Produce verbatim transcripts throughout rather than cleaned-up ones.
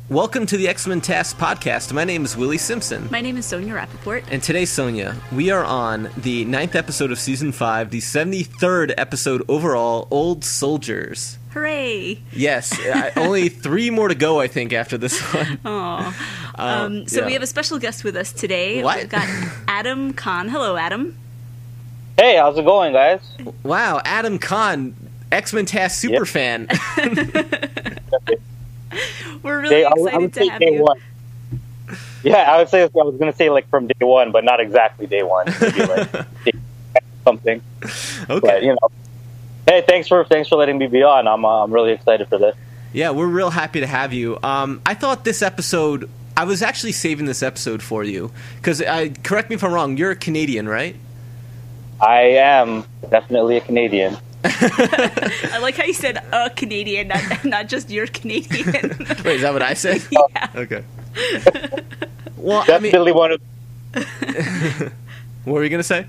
Welcome to the X-Men Task Podcast. My name is Willie Simpson. My name is Sonia Rappaport. And today, Sonia, we are on the ninth episode of Season five, the seventy-third episode overall, Old Soldiers. Hooray! Yes, uh, only three more to go, I think, after this one. Aw. Um, Um, so yeah. we have a special guest with us today. What? We've got Adam Kahn. Hello, Adam. Hey, how's it going, guys? Wow, Adam Kahn, X-Men Task super Yep. fan. We're really Day- I would- excited I would to say have day you. one. Yeah, I would say I was going to say like from day one, but not exactly day one. Maybe like day something. Okay. But you know, hey, thanks for thanks for letting me be on. I'm uh, I'm really excited for this. Yeah, we're real happy to have you. Um, I thought this episode, I was actually saving this episode for you. Because, correct me if I'm wrong, you're a Canadian, right? I am definitely a Canadian. I like how you said a Canadian, not, not just you're Canadian. Wait, is that what I said? Yeah. Okay. Well, I mean, Definitely one of. what were you going to say?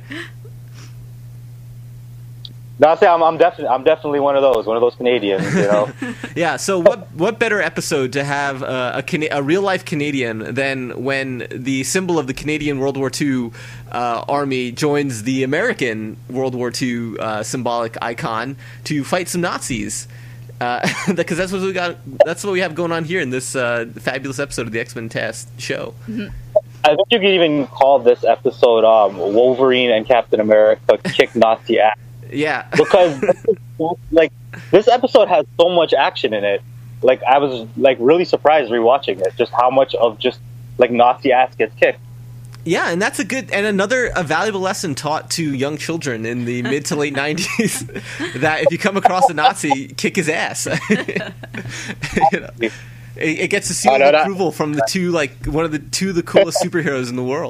No, I say I'm I'm definitely I'm definitely one of those one of those Canadians. You know. Yeah, so what what better episode to have uh, a Cana- a real life Canadian than when the symbol of the Canadian World War Two uh, army joins the American World War Two uh, symbolic icon to fight some Nazis? Uh, because that's what we got. That's what we have going on here in this uh, fabulous episode of the X-Men Task show. I think you could even call this episode um, Wolverine and Captain America kick Nazi ass. Yeah, Because like this episode has so much action in it. Like I was like really surprised rewatching it, just how much of just like Nazi ass gets kicked. yeah, and that's a good and another a valuable lesson taught to young children in the mid to late nineties that if you come across a Nazi, kick his ass. You know, it, it gets the seal Oh, of no, that- approval from the two like one of the two of the coolest superheroes in the world.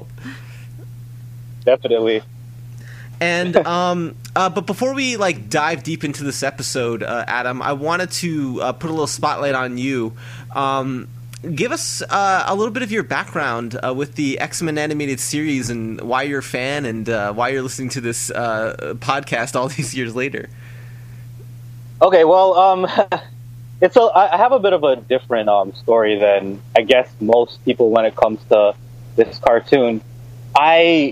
Definitely. And um, uh, but before we like dive deep into this episode, uh, Adam, I wanted to uh, put a little spotlight on you. Um, give us uh, a little bit of your background uh, with the X-Men animated series and why you're a fan and uh, why you're listening to this uh, podcast all these years later. Okay, well, um, it's a I I have a bit of a different um story than I guess most people when it comes to this cartoon. I.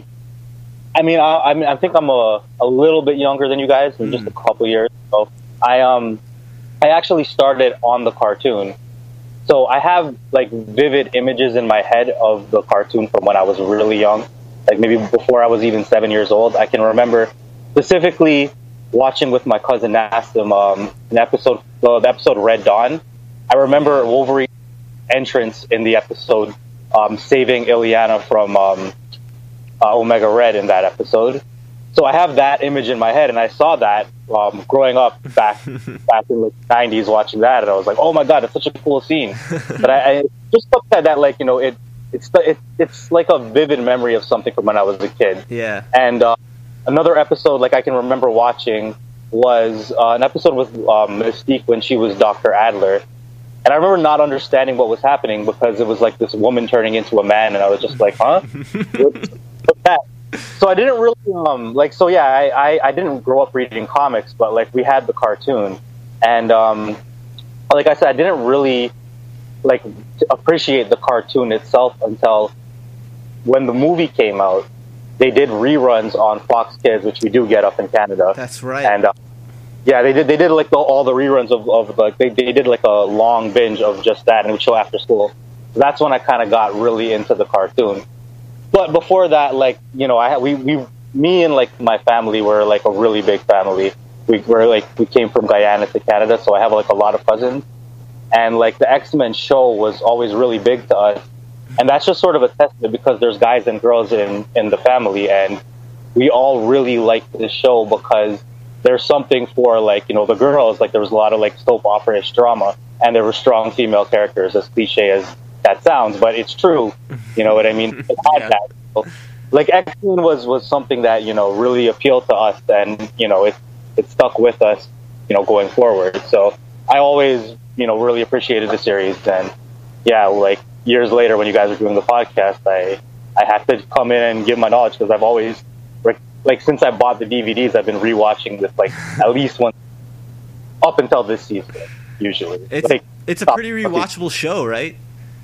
I mean, I, I mean, I think I'm a, a little bit younger than you guys, in just a couple years. So I um, I actually started on the cartoon, so I have like vivid images in my head of the cartoon from when I was really young, like maybe before I was even seven years old. I can remember specifically watching with my cousin Nassim um, an episode, uh, the episode Red Dawn. I remember Wolverine's entrance in the episode, um, saving Ileana from. Um, Uh, Omega Red in that episode, so I have that image in my head, and I saw that um, growing up back back in the nineties, watching that, and I was like, "Oh my god, it's such a cool scene!" But I, I just looked at that like you know, it it's it, it's like a vivid memory of something from when I was a kid. Yeah. And uh, another episode, like I can remember watching, was uh, an episode with um, Mystique when she was Doctor Adler. And I remember not understanding what was happening because it was like this woman turning into a man, and I was just like, "Huh? What's, what's that?" So I didn't really um like. So yeah, I, I I didn't grow up reading comics, but like we had the cartoon, and um like I said, I didn't really like appreciate the cartoon itself until when the movie came out. They did reruns on Fox Kids, which we do get up in Canada. That's right. And uh, yeah, they did. They did like the, all the reruns of, of like they, they did like a long binge of just that, and it would show after school. So that's when I kind of got really into the cartoon. But before that, like you know, I had, we we me and like my family were like a really big family. We were like we came from Guyana to Canada, so I have like a lot of cousins, and like the X-Men show was always really big to us, and that's just sort of a testament because there's guys and girls in in the family, and we all really liked this show because. There's something for like you know the girls, like there was a lot of like soap opera-ish drama, and there were strong female characters, as cliche as that sounds, but it's true. You know what I mean? It had Yeah. that. So, like X-Men was was something that you know really appealed to us, and you know it it stuck with us, you know, going forward. So I always you know really appreciated the series, and yeah, like years later when you guys were doing the podcast, I I had to come in and give my knowledge because I've always. Like since I bought the D V Ds, I've been rewatching this like at least once up until this season. Usually, It's like, it's a pretty rewatchable show, right?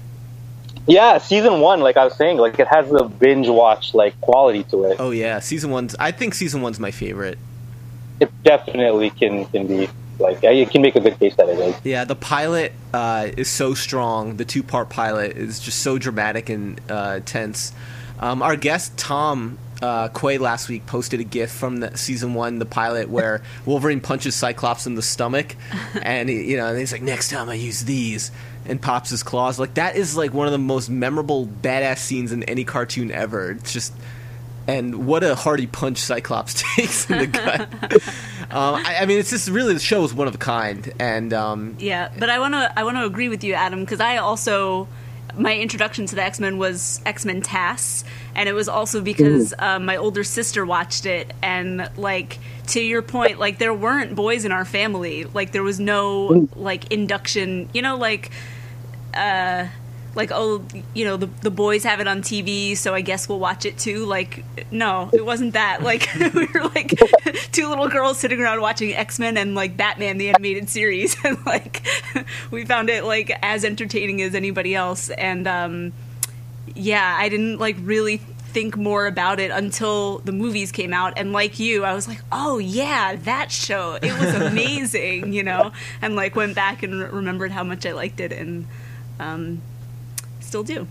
Yeah, season one, like I was saying, like it has the binge watch like quality to it. Oh yeah, season one's. I think season one's my favorite. It definitely can can be like you can make a good case that it is. Yeah, the pilot uh, is so strong. The two part pilot is just so dramatic and uh, tense. Um, our guest Tom uh, Quay last week posted a GIF from the season one, the pilot, where Wolverine punches Cyclops in the stomach, and he, you know, and he's like, "Next time I use these," and pops his claws. Like that is like one of the most memorable badass scenes in any cartoon ever. It's just. And what a hearty punch Cyclops takes in the gut. um, I, I mean, it's just really, the show is one of a kind. And um, yeah, but I want to I want to agree with you, Adam, because I also, my introduction to the X-Men was X-Men T A S, and it was also because uh, my older sister watched it, and like to your point, like there weren't boys in our family, like there was no like induction, you know, like. Uh, Like, oh, you know, the the boys have it on T V, so I guess we'll watch it too. Like, no, it wasn't that. Like, we were like two little girls sitting around watching X-Men and, like, Batman, the animated series. And, like, we found it, like, as entertaining as anybody else. And, um, yeah, I didn't, like, really think more about it until the movies came out. And like you, I was like, oh, yeah, that show. It was amazing, you know? And, like, went back and re- remembered how much I liked it. And, um... still do.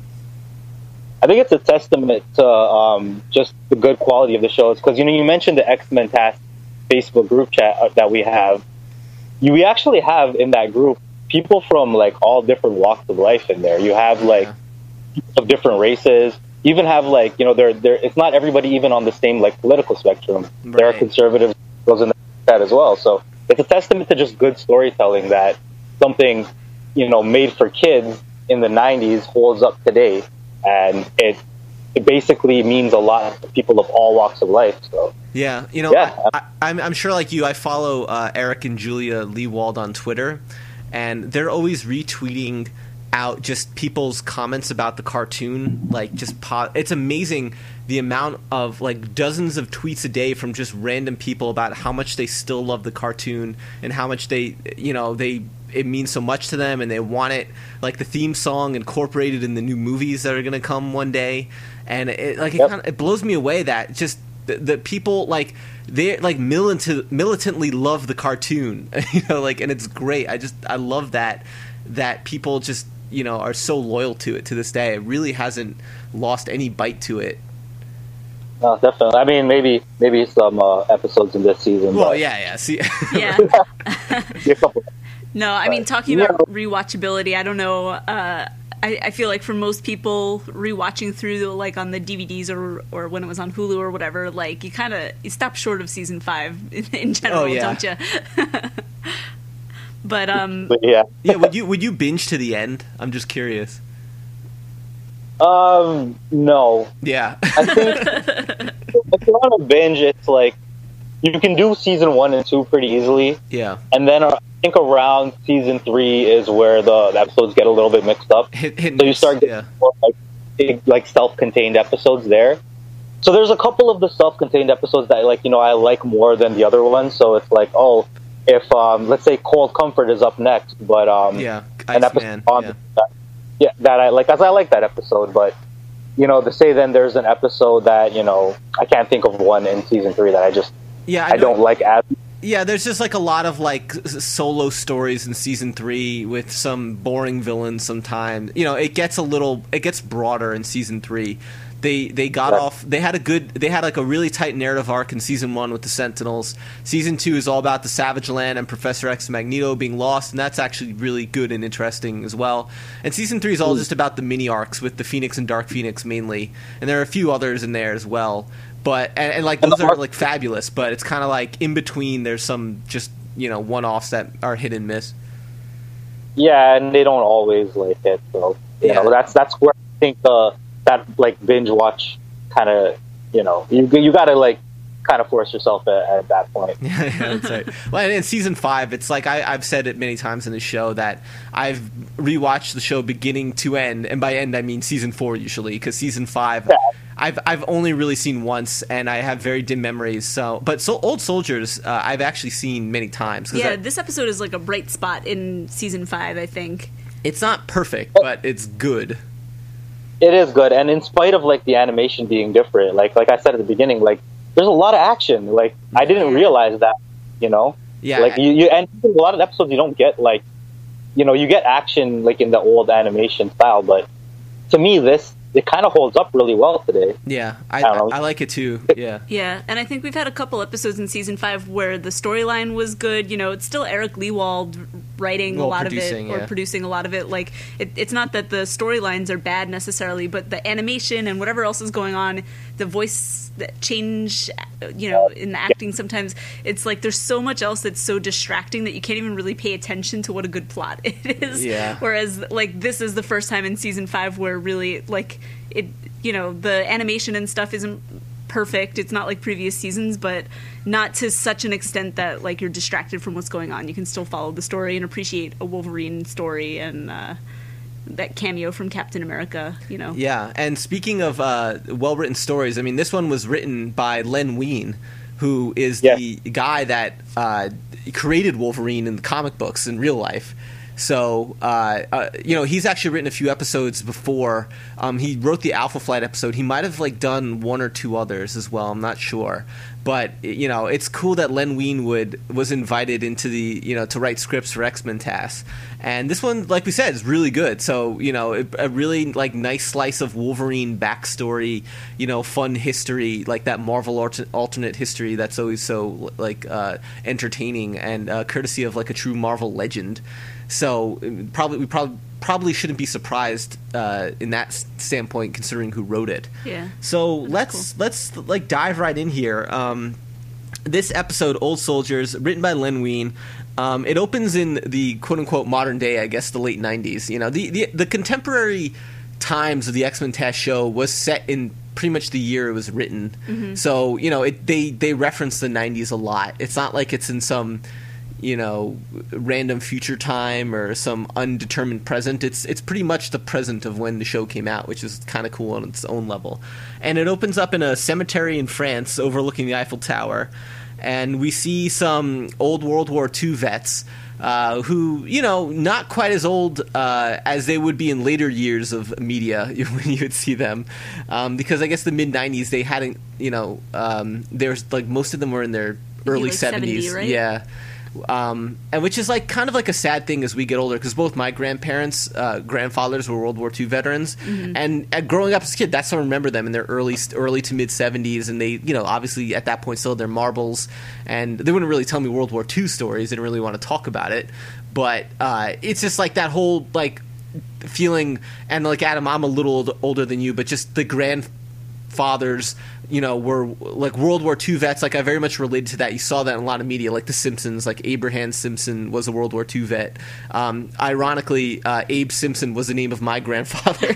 I think it's a testament to um, just the good quality of the shows because you know you mentioned the X-Men T A S Facebook group chat that we have. You, we actually have in that group people from like all different walks of life in there. You have like people of different races. You even have like you know they're they're it's not everybody even on the same like political spectrum. Right. There are conservatives in that as well. So it's a testament to just good storytelling that something you know made for kids in the nineties holds up today, and it it basically means a lot to people of all walks of life. So yeah, you know, yeah. I, I, I'm I'm sure like you, I follow uh, Eric and Julia Leewald on Twitter, and they're always retweeting out just people's comments about the cartoon. Like just po- it's amazing the amount of like dozens of tweets a day from just random people about how much they still love the cartoon and how much they you know they. It means so much to them, and they want it, like the theme song, incorporated in the new movies that are going to come one day. And it like it, yep. kinda, it blows me away that just the, the people like they like militant, militantly love the cartoon, you know, like, and it's great. I just I love that that people just you know are so loyal to it to this day. It really hasn't lost any bite to it. No, definitely. I mean, maybe maybe some uh, episodes in this season. Well, but... yeah, yeah. See, yeah. a couple. No, I mean, talking yeah. about rewatchability, I don't know. Uh, I, I feel like for most people, rewatching through, like on the D V Ds or or when it was on Hulu or whatever, like you kind of you stop short of season five in, in general, oh, yeah. don't you? but um, But yeah, yeah. Would you would you binge to the end? I'm just curious. um, no. Yeah. I think if you're on a binge, it's like you can do season one and two pretty easily, yeah. and then uh, I think around season three is where the, the episodes get a little bit mixed up. Hit, hit So you start getting yeah. more like big, like self-contained episodes there. So there's a couple of the self-contained episodes that like you know I like more than the other ones. So it's like oh, if um, let's say Cold Comfort is up next, but um, Yeah, an episode Iceman, on yeah. that, yeah, that I like, as I like that episode, but you know to say then there's an episode that you know I can't think of one in season three that I just Yeah, I, I, don't know. like as. Yeah, there's just like a lot of like s- solo stories in season three with some boring villains. Sometimes, you know, it gets a little, it gets broader in season three. They they got Yeah. off. They had a good. They had like a really tight narrative arc in season one with the Sentinels. Season two is all about the Savage Land and Professor X and Magneto being lost, and that's actually really good and interesting as well. And season three is all just about the mini arcs with the Phoenix and Dark Phoenix mainly, and there are a few others in there as well. But and, and like And those the are arc- like fabulous, but it's kind of like in between. There's some just you know one offs that are hit and miss. Yeah, and they don't always like it. So you Yeah. know that's that's where I think the that like binge watch kind of you know you you got to like kind of force yourself at, at that point. Yeah, that's right. Well, and in season five, it's like I, I've said it many times in the show that I've rewatched the show beginning to end, and by end I mean season four usually, because season five Yeah. I've I've only really seen once, and I have very dim memories. So, but so Old Soldiers uh, I've actually seen many times. 'cause yeah, I- this episode is like a bright spot in season five, I think. it's not perfect, but it's good. It is good, and in spite of like the animation being different, like like I said at the beginning, like there's a lot of action. Like I didn't realize that, you know. Yeah. Like you, you and a lot of episodes you don't get like, you know, you get action like in the old animation style, but to me this it kind of holds up really well today. Yeah, I, I, don't know. I, I like it too. Yeah. Yeah, and I think we've had a couple episodes in season five where the storyline was good. You know, it's still Eric Lewald writing Well, a lot of it producing, or yeah. producing a lot of it. Like, it, it's not that the storylines are bad necessarily, but the animation and whatever else is going on, the voice change, you know, in the acting sometimes, it's like there's so much else that's so distracting that you can't even really pay attention to what a good plot it is. Yeah. Whereas, like, this is the first time in season five where really, like, it, you know, the animation and stuff isn't perfect. It's not like previous seasons, but not to such an extent that like you're distracted from what's going on. You can still follow the story and appreciate a Wolverine story and uh, that cameo from Captain America. You know. Yeah, and speaking of uh, well-written stories, I mean, this one was written by Len Wein, who is Yes. the guy that uh, created Wolverine in the comic books in real life. So, uh, uh, you know, he's actually written a few episodes before. Um, he wrote the Alpha Flight episode. He might have, like, done one or two others as well. I'm not sure. But, you know, it's cool that Len Wein would, was invited into the, you know, to write scripts for X-Men T A S. And this one, like we said, is really good. So, you know, a, a really, like, nice slice of Wolverine backstory, you know, fun history, like that Marvel alter- alternate history that's always so, like, uh, entertaining and uh, courtesy of, like, a true Marvel legend. So probably we probably probably shouldn't be surprised uh, in that standpoint, considering who wrote it. Yeah. So That's let's cool. let's like dive right in here. Um, this episode, Old Soldiers, written by Len Wein. Um, it opens in the quote unquote modern day, I guess, the late nineties. You know, the the, the contemporary times of the X-Men T A S show was set in pretty much the year it was written. Mm-hmm. So you know, it, they they reference the nineties a lot. It's not like it's in some, you know, random future time or some undetermined present. It's it's pretty much the present of when the show came out, which is kind of cool on its own level. And it opens up in a cemetery in France overlooking the Eiffel Tower. And we see some old World War Two vets uh, who, you know, not quite as old uh, as they would be in later years of media when you would see them. Um, because I guess the mid-nineties, they hadn't, you know, um, there's like most of them were in their early like seventy, seventies. right? Yeah. Um, and which is like kind of like a sad thing as we get older, because both my grandparents, uh, grandfathers were World War Two veterans, Mm-hmm. and uh, growing up as a kid, that's how I remember them in their early, early to mid seventies, and they, you know, obviously at that point still had their marbles, and they wouldn't really tell me World War Two stories. They didn't really want to talk about it, but uh, it's just like that whole like feeling, and like Adam, I'm a little old, older than you, but just the grandfathers, you know, were like World War Two vets. Like I very much related to that. You saw that in a lot of media, like The Simpsons. Like Abraham Simpson was a World War Two vet. Um, ironically, uh, Abe Simpson was the name of my grandfather.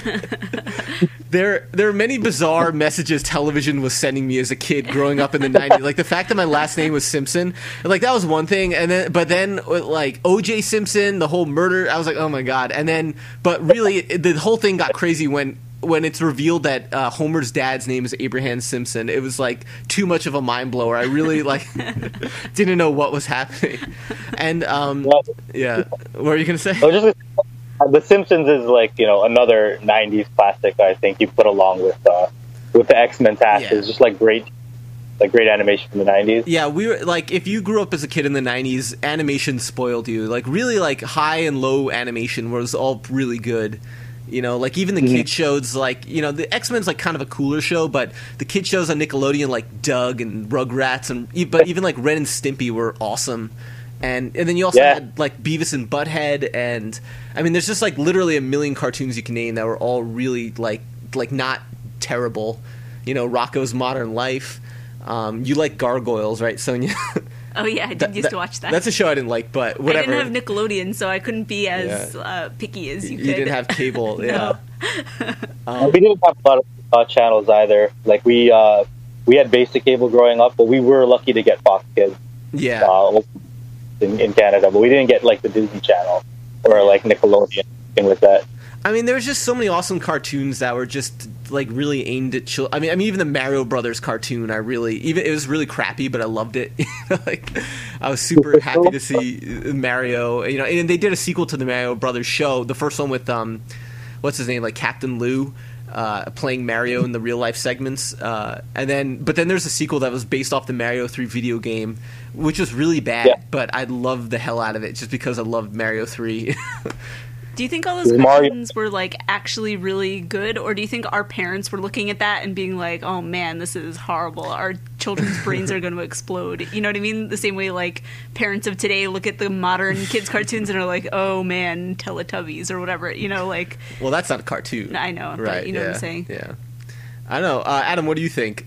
there, there are many bizarre messages television was sending me as a kid growing up in the nineties. Like the fact that my last name was Simpson, like that was one thing. And then, but then like O J Simpson, the whole murder, I was like, oh my god. And then, but really, the whole thing got crazy when. when it's revealed that uh, Homer's dad's name is Abraham Simpson. It was like too much of a mind blower. I really like didn't know what was happening. And um, Well, yeah, what were you gonna say? I was just uh, The Simpsons is like, you know, another nineties classic. I think you put along with uh, with the X-Men T A S. Yeah. It's just like great, like great animation from the nineties. Yeah, we were like, if you grew up as a kid in the nineties, animation spoiled you. Like really, like high and low animation was all really good. You know, like even the Mm-hmm. kid shows, like, you know, the X-Men's like kind of a cooler show, but the kid shows on Nickelodeon, like Doug and Rugrats, and e- but even like Ren and Stimpy were awesome. And and then you also Yeah. had like Beavis and Butthead, and I mean, there's just like literally a million cartoons you can name that were all really like like not terrible. You know, Rocco's Modern Life. Um, you like Gargoyles, right, Sonia? Oh yeah, I did That- used that- to watch that. That's a show I didn't like, but I whatever. didn't have Nickelodeon, so I couldn't be as Yeah. uh, picky as you, you could. didn't have cable, No. yeah. Uh, we didn't have a lot of uh, channels either. Like we uh, we had basic cable growing up, but we were lucky to get Fox Kids Yeah. uh, in, in Canada. But we didn't get like the Disney Channel or like Nickelodeon, thing like that. I mean, there was just so many awesome cartoons that were just like really aimed at children. I mean, I mean, even the Mario Brothers cartoon, I really even it was really crappy, but I loved it. like, I was super happy to see Mario. You know, and they did a sequel to the Mario Brothers show, the first one with um, what's his name, like Captain Lou, uh, playing Mario in the real life segments, uh, and then but then there's a sequel that was based off the Mario three video game, which was really bad. Yeah. But I loved the hell out of it just because I loved Mario three. Do you think all those Mario- cartoons were like actually really good, or do you think our parents were looking at that and being like, "Oh man, this is horrible. Our children's brains are going to explode." You know what I mean? The same way like parents of today look at the modern kids cartoons and are like, "Oh man, Teletubbies" or whatever. You know, like Well, that's not a cartoon. I know, Right? but you know yeah, what I'm saying? Yeah. I know. Uh, Adam, what do you think?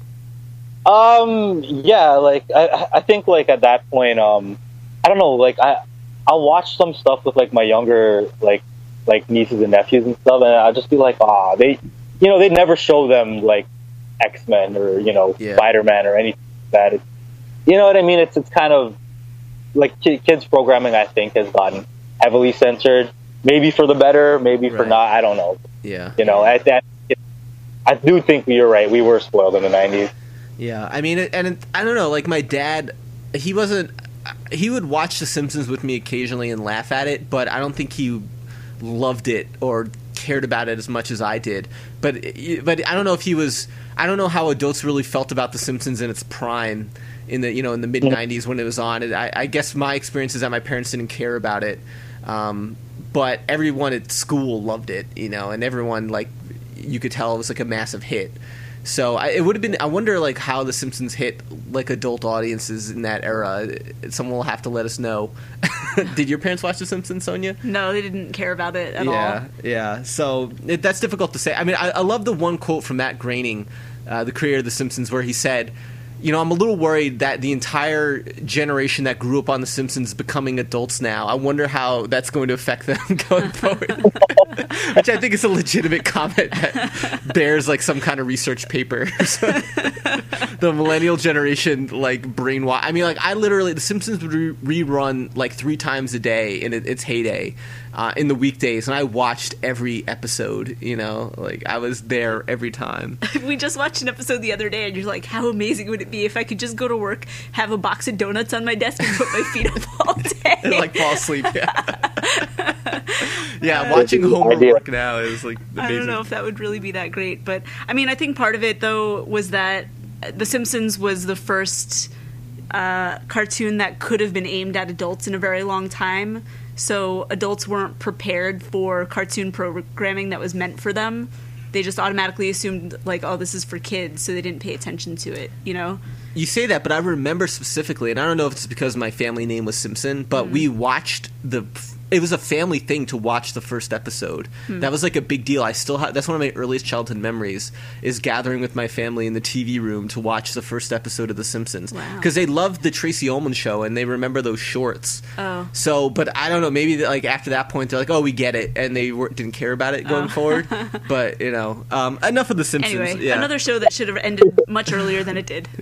Um, yeah, like I, I think like at that point, um, I don't know, like I, I'll watch some stuff with like my younger like like nieces and nephews and stuff, and I'll just be like, ah, they, you know, they never show them like X-Men or you know Yeah. Spider-Man or anything like that. It's, you know what I mean? It's it's kind of like ki- kids programming. I think has gotten heavily censored, maybe for the better, maybe for Right. not. I don't know. Yeah. You know, at that, I do think you're right. We were spoiled in the nineties. Yeah, I mean, and it, I don't know. Like my dad, he wasn't. He would watch The Simpsons with me occasionally and laugh at it, but I don't think he loved it or cared about it as much as I did. But but I don't know if he was. I don't know how adults really felt about The Simpsons in its prime in the you know in the mid nineties when it was on. I, I guess my experience is that my parents didn't care about it, um, but everyone at school loved it. You know, and everyone like you could tell it was like a massive hit. So I, it would have been. I wonder, like, how The Simpsons hit like adult audiences in that era. Someone will have to let us know. Did your parents watch The Simpsons, Sonia? No, they didn't care about it at yeah, all. yeah. So it, that's difficult to say. I mean, I, I love the one quote from Matt Groening, uh, the creator of The Simpsons, where he said, "You know, I'm a little worried that the entire generation that grew up on The Simpsons is becoming adults now. I wonder how that's going to affect them going forward." Which I think is a legitimate comment that bears like some kind of research paper. The millennial generation like brainwash. I mean, like I literally The Simpsons would re- rerun like three times a day in it, its heyday uh, in the weekdays, and I watched every episode. You know, like I was there every time. We just watched an episode the other day, and you're like, "How amazing would it be if I could just go to work, have a box of donuts on my desk, and put my feet up all day, And like fall asleep?" Yeah, yeah. Watching Homer work now is like amazing. I don't know if that would really be that great, but I mean, I think part of it though was that The Simpsons was the first uh, cartoon that could have been aimed at adults in a very long time. So adults weren't prepared for cartoon programming that was meant for them. They just automatically assumed like, oh, this is for kids, so they didn't pay attention to it. You know. You say that, but I remember specifically, and I don't know if it's because my family name was Simpson, but mm. we watched the. It was a family thing to watch the first episode. Hmm. That was like a big deal. I still have. That's one of my earliest childhood memories is gathering with my family in the T V room to watch the first episode of The Simpsons because wow. they loved the Tracy Ullman show and they remember those shorts. Oh, so but I don't know. Maybe like after that point they're like, oh, we get it, and they were, didn't care about it going oh. forward. But you know, um, enough of The Simpsons. Anyway, yeah. another show that should have ended much earlier than it did.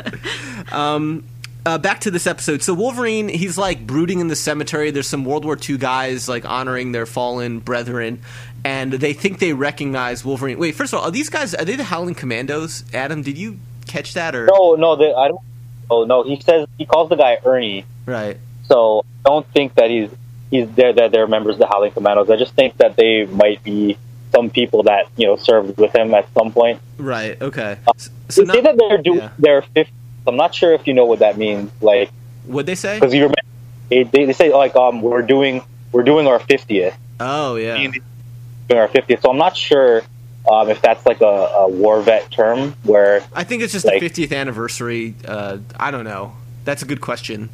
um. Uh, back to this episode. So Wolverine, he's like brooding in the cemetery. There's some World War Two guys like honoring their fallen brethren, and they think they recognize Wolverine. Wait, first of all, are these guys? Are they the Howling Commandos? Adam, did you catch that? Or no, no, they, I don't. Oh no, he says he calls the guy Ernie. Right. So I don't think that he's he's there. That they're members of the Howling Commandos. I just think that they might be some people that you know served with him at some point. Right. Okay. Uh, so they say that they're doing yeah. their fifth. I'm not sure if you know what that means. Like, what'd they say? Because you remember, they, they say like um we're doing we're doing our fiftieth. Oh yeah, doing our fiftieth. So I'm not sure um, if that's like a, a war vet term where I think it's just like, the fiftieth anniversary. Uh, I don't know. That's a good question.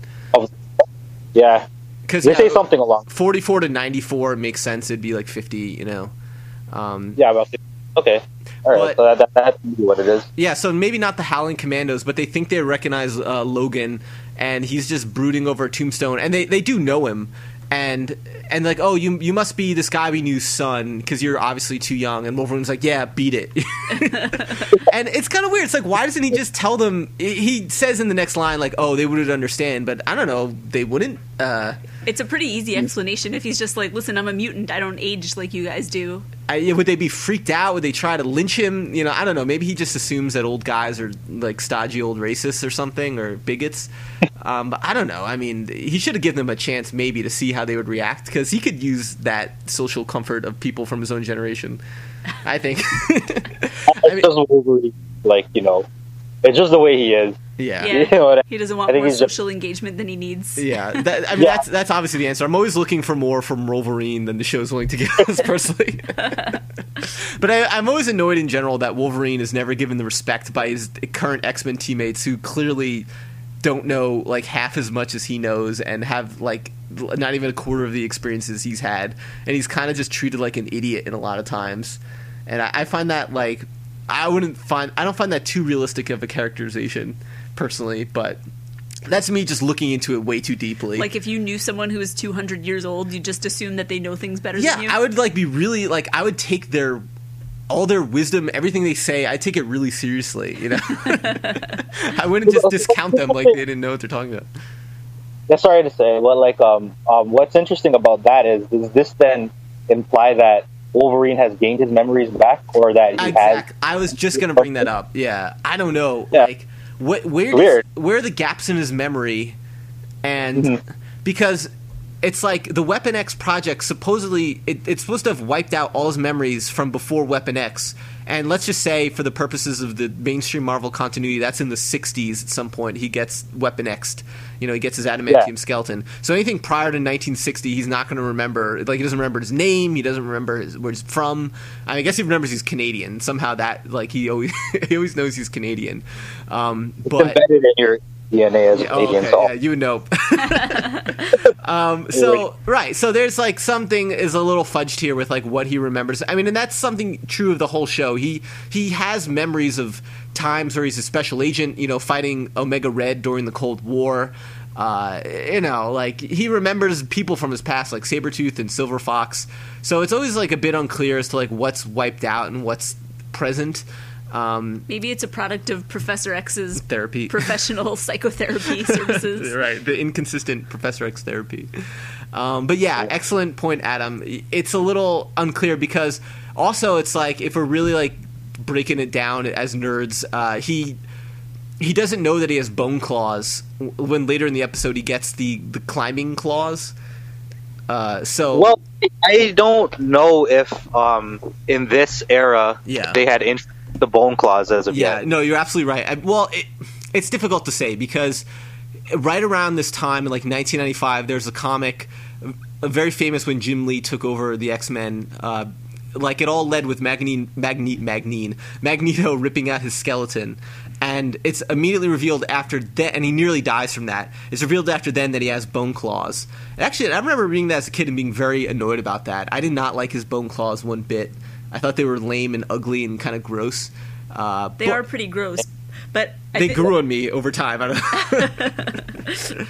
Yeah, because they yeah, say something along forty-four to ninety-four makes sense. It'd be like fifty. You know. Um, yeah. About fifty. Okay. All right, but, so that, that, that's what it is. Yeah, so maybe not the Howling Commandos, but they think they recognize uh, Logan, and he's just brooding over a tombstone, and they, they do know him, and and like, oh, you you must be this guy we knew's son, because you're obviously too young, and Wolverine's like, yeah, beat it. And it's kind of weird. It's like, why doesn't he just tell them? He says in the next line, like, oh, they wouldn't understand, but I don't know, they wouldn't? Uh, It's a pretty easy explanation if he's just like, listen, I'm a mutant. I don't age like you guys do. I, would they be freaked out? Would they try to lynch him? You know, I don't know. Maybe he just assumes that old guys are like stodgy old racists or something, or bigots. Um, but I don't know. I mean, he should have given them a chance maybe to see how they would react, because he could use that social comfort of people from his own generation, I think. I mean, Wolverine, like, you know, it's just the way he is. Yeah, yeah. You know what I- he doesn't want I think more he's just- social engagement than he needs. yeah. That, I mean, Yeah. that's that's obviously the answer. I'm always looking for more from Wolverine than the show's willing to give us, personally. But I, I'm always annoyed in general that Wolverine is never given the respect by his current X-Men teammates, who clearly don't know like half as much as he knows and have like not even a quarter of the experiences he's had, and he's kind of just treated like an idiot in a lot of times. And I, I find that like I wouldn't find I don't find that too realistic of a characterization personally, but that's me just looking into it way too deeply. Like if you knew someone who was two hundred years old, you just assume that they know things better yeah, than you. I would like be really like I would take their all their wisdom, everything they say, I take it really seriously, you know. I wouldn't just discount them like they didn't know what they're talking about. Yeah, sorry to say, but like, um, um, what's interesting about that is, does this then imply that Wolverine has gained his memories back, or that he Exact. has? I was just gonna bring that up. Yeah, I don't know. Yeah. Like, what? Where? Does, Weird. where are the gaps in his memory? And Mhm. because it's like the Weapon X project supposedly it, it's supposed to have wiped out all his memories from before Weapon X. And let's just say, for the purposes of the mainstream Marvel continuity, that's in the sixties at some point. He gets Weapon X'd. You know, he gets his adamantium Yeah. skeleton. So anything prior to nineteen sixty, he's not going to remember. Like, he doesn't remember his name. He doesn't remember his, where he's from. I, mean, I guess he remembers he's Canadian. Somehow that, like, he always he always knows he's Canadian. Um, It's but embedded in your D N A as a yeah, oh, Canadian. okay, so. yeah, you would know. um, so right, so there's like something is a little fudged here with like what he remembers. I mean, and that's something true of the whole show. He he has memories of times where he's a special agent, you know, fighting Omega Red during the Cold War. Uh, you know, like he remembers people from his past, like Sabretooth and Silver Fox. So it's always like a bit unclear as to like what's wiped out and what's present. Um, Maybe it's a product of Professor X's therapy. professional psychotherapy services. Right, the inconsistent Professor X therapy. Um, but yeah, excellent point, Adam. It's a little unclear because also it's like if we're really like breaking it down as nerds, uh, he he doesn't know that he has bone claws when later in the episode he gets the, the climbing claws. Uh, so Well, I don't know if um, in this era Yeah. they had in- the bone claws as of yeah, yet. no, you're absolutely right. I, well, it, it's difficult to say because right around this time in like nineteen ninety-five, there's a comic, a very famous when Jim Lee took over the X-Men. Uh, like it all led with Magnine, Magne, Magnine, Magneto ripping out his skeleton, and it's immediately revealed after that, and he nearly dies from that. It's revealed after then that he has bone claws. Actually, I remember reading that as a kid and being very annoyed about that. I did not like his bone claws one bit. I thought they were lame and ugly and kind of gross. Uh, They but are pretty gross, but I They thi- grew on me over time. I don't know.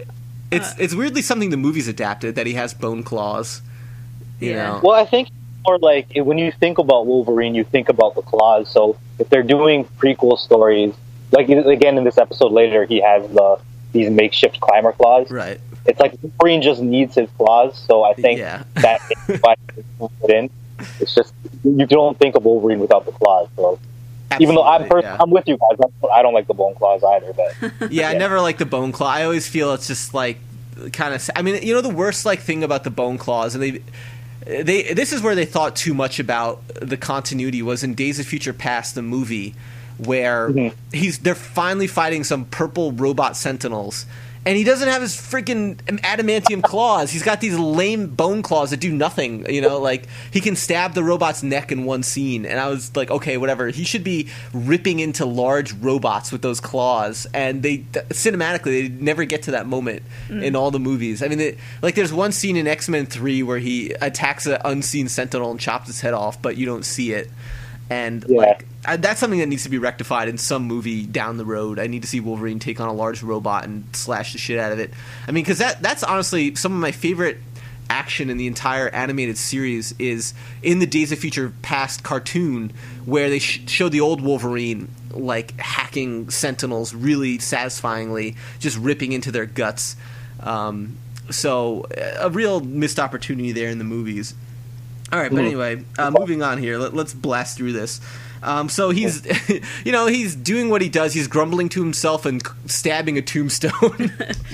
it's it's weirdly something the movies adapted that he has bone claws. You Yeah. know. Well, I think more like when you think about Wolverine, you think about the claws. So if they're doing prequel stories, like again in this episode later, he has the these makeshift climber claws. Right. It's like Wolverine just needs his claws. So I think Yeah. that is why they put it in. It's just you don't think of Wolverine without the claws. So even though I'm Absolutely, pers- yeah. I'm with you guys, I'm- I don't like the bone claws either. But Yeah, I Yeah. never liked the bone claw. I always feel it's just like kind of. I mean, you know, the worst like thing about the bone claws, and they, they. This is where they thought too much about the continuity. Was in Days of Future Past, the movie, where Mhm. he's they're finally fighting some purple robot sentinels. And he doesn't have his freaking adamantium claws. He's got these lame bone claws that do nothing. You know, like he can stab the robot's neck in one scene. And I was like, okay, whatever. He should be ripping into large robots with those claws. And they th- cinematically, they never get to that moment in all the movies. I mean, they, like there's one scene in X-Men three where he attacks an unseen sentinel and chops his head off, but you don't see it. And Yeah. like I, that's something that needs to be rectified in some movie down the road. I need to see Wolverine take on a large robot and slash the shit out of it. I mean, because that that's honestly some of my favorite action in the entire animated series is in the Days of Future Past cartoon, where they sh- show the old Wolverine like hacking Sentinels really satisfyingly, just ripping into their guts. Um, so a real missed opportunity there in the movies. All right, but anyway, uh, moving on here. Let, let's blast through this. Um, so he's, you know, he's doing what he does. He's grumbling to himself and stabbing a tombstone,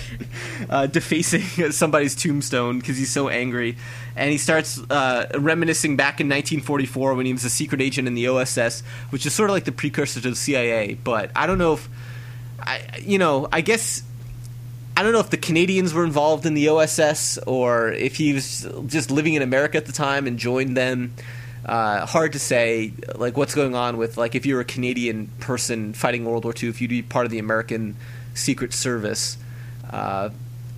uh, defacing somebody's tombstone because he's so angry. And he starts uh, reminiscing back in nineteen forty-four when he was a secret agent in the O S S, which is sort of like the precursor to the C I A. But I don't know if, I, you know, I guess, I don't know if the Canadians were involved in the O S S or if he was just living in America at the time and joined them. Uh, hard to say, like, what's going on with, like, if you're a Canadian person fighting World War Two, if you'd be part of the American Secret Service. Uh,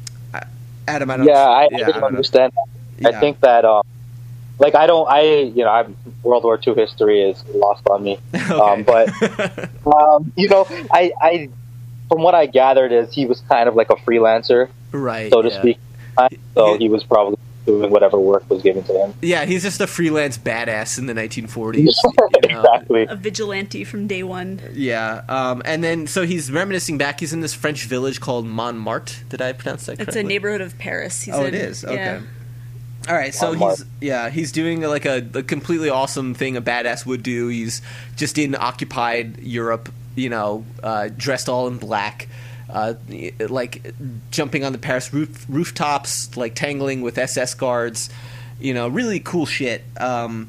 Adam, I don't... Yeah, I, yeah, I didn't I don't understand that. Yeah. I think that, um, like, I don't, I, you know, I'm, World War Two history is lost on me. Okay. Um, but, um, you know, I, I, from what I gathered is he was kind of like a freelancer, right, so to yeah. speak. So he was probably doing whatever work was given to him. Yeah, he's just a freelance badass in the nineteen forties. You know? Exactly. A vigilante from day one. Yeah, um, and then so he's reminiscing back. He's in this French village called Montmartre. Did I pronounce that correctly? It's a neighborhood of Paris. He Oh, said. it is? Okay. Yeah. All right, so Montmartre. he's yeah he's doing like a, a completely awesome thing a badass would do. He's just in occupied Europe, you know, uh, dressed all in black, uh, like jumping on the Paris roof, rooftops, like tangling with S S guards, you know, really cool shit. Um,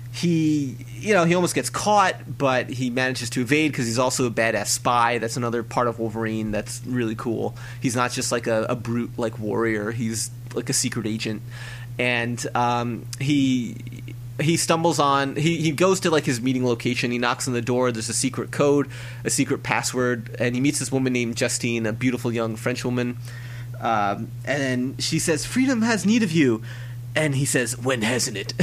he you know he almost gets caught, but he manages to evade because he's also a badass spy. That's another part of Wolverine that's really cool. He's not just like a, a brute like warrior. He's like a secret agent. And um, he he stumbles on he, he goes to like his meeting location. He knocks on the door. There's a secret code, a secret password, and he meets this woman named Justine, a beautiful young French woman. Um, and then she says, "Freedom has need of you." And he says, "When hasn't it?"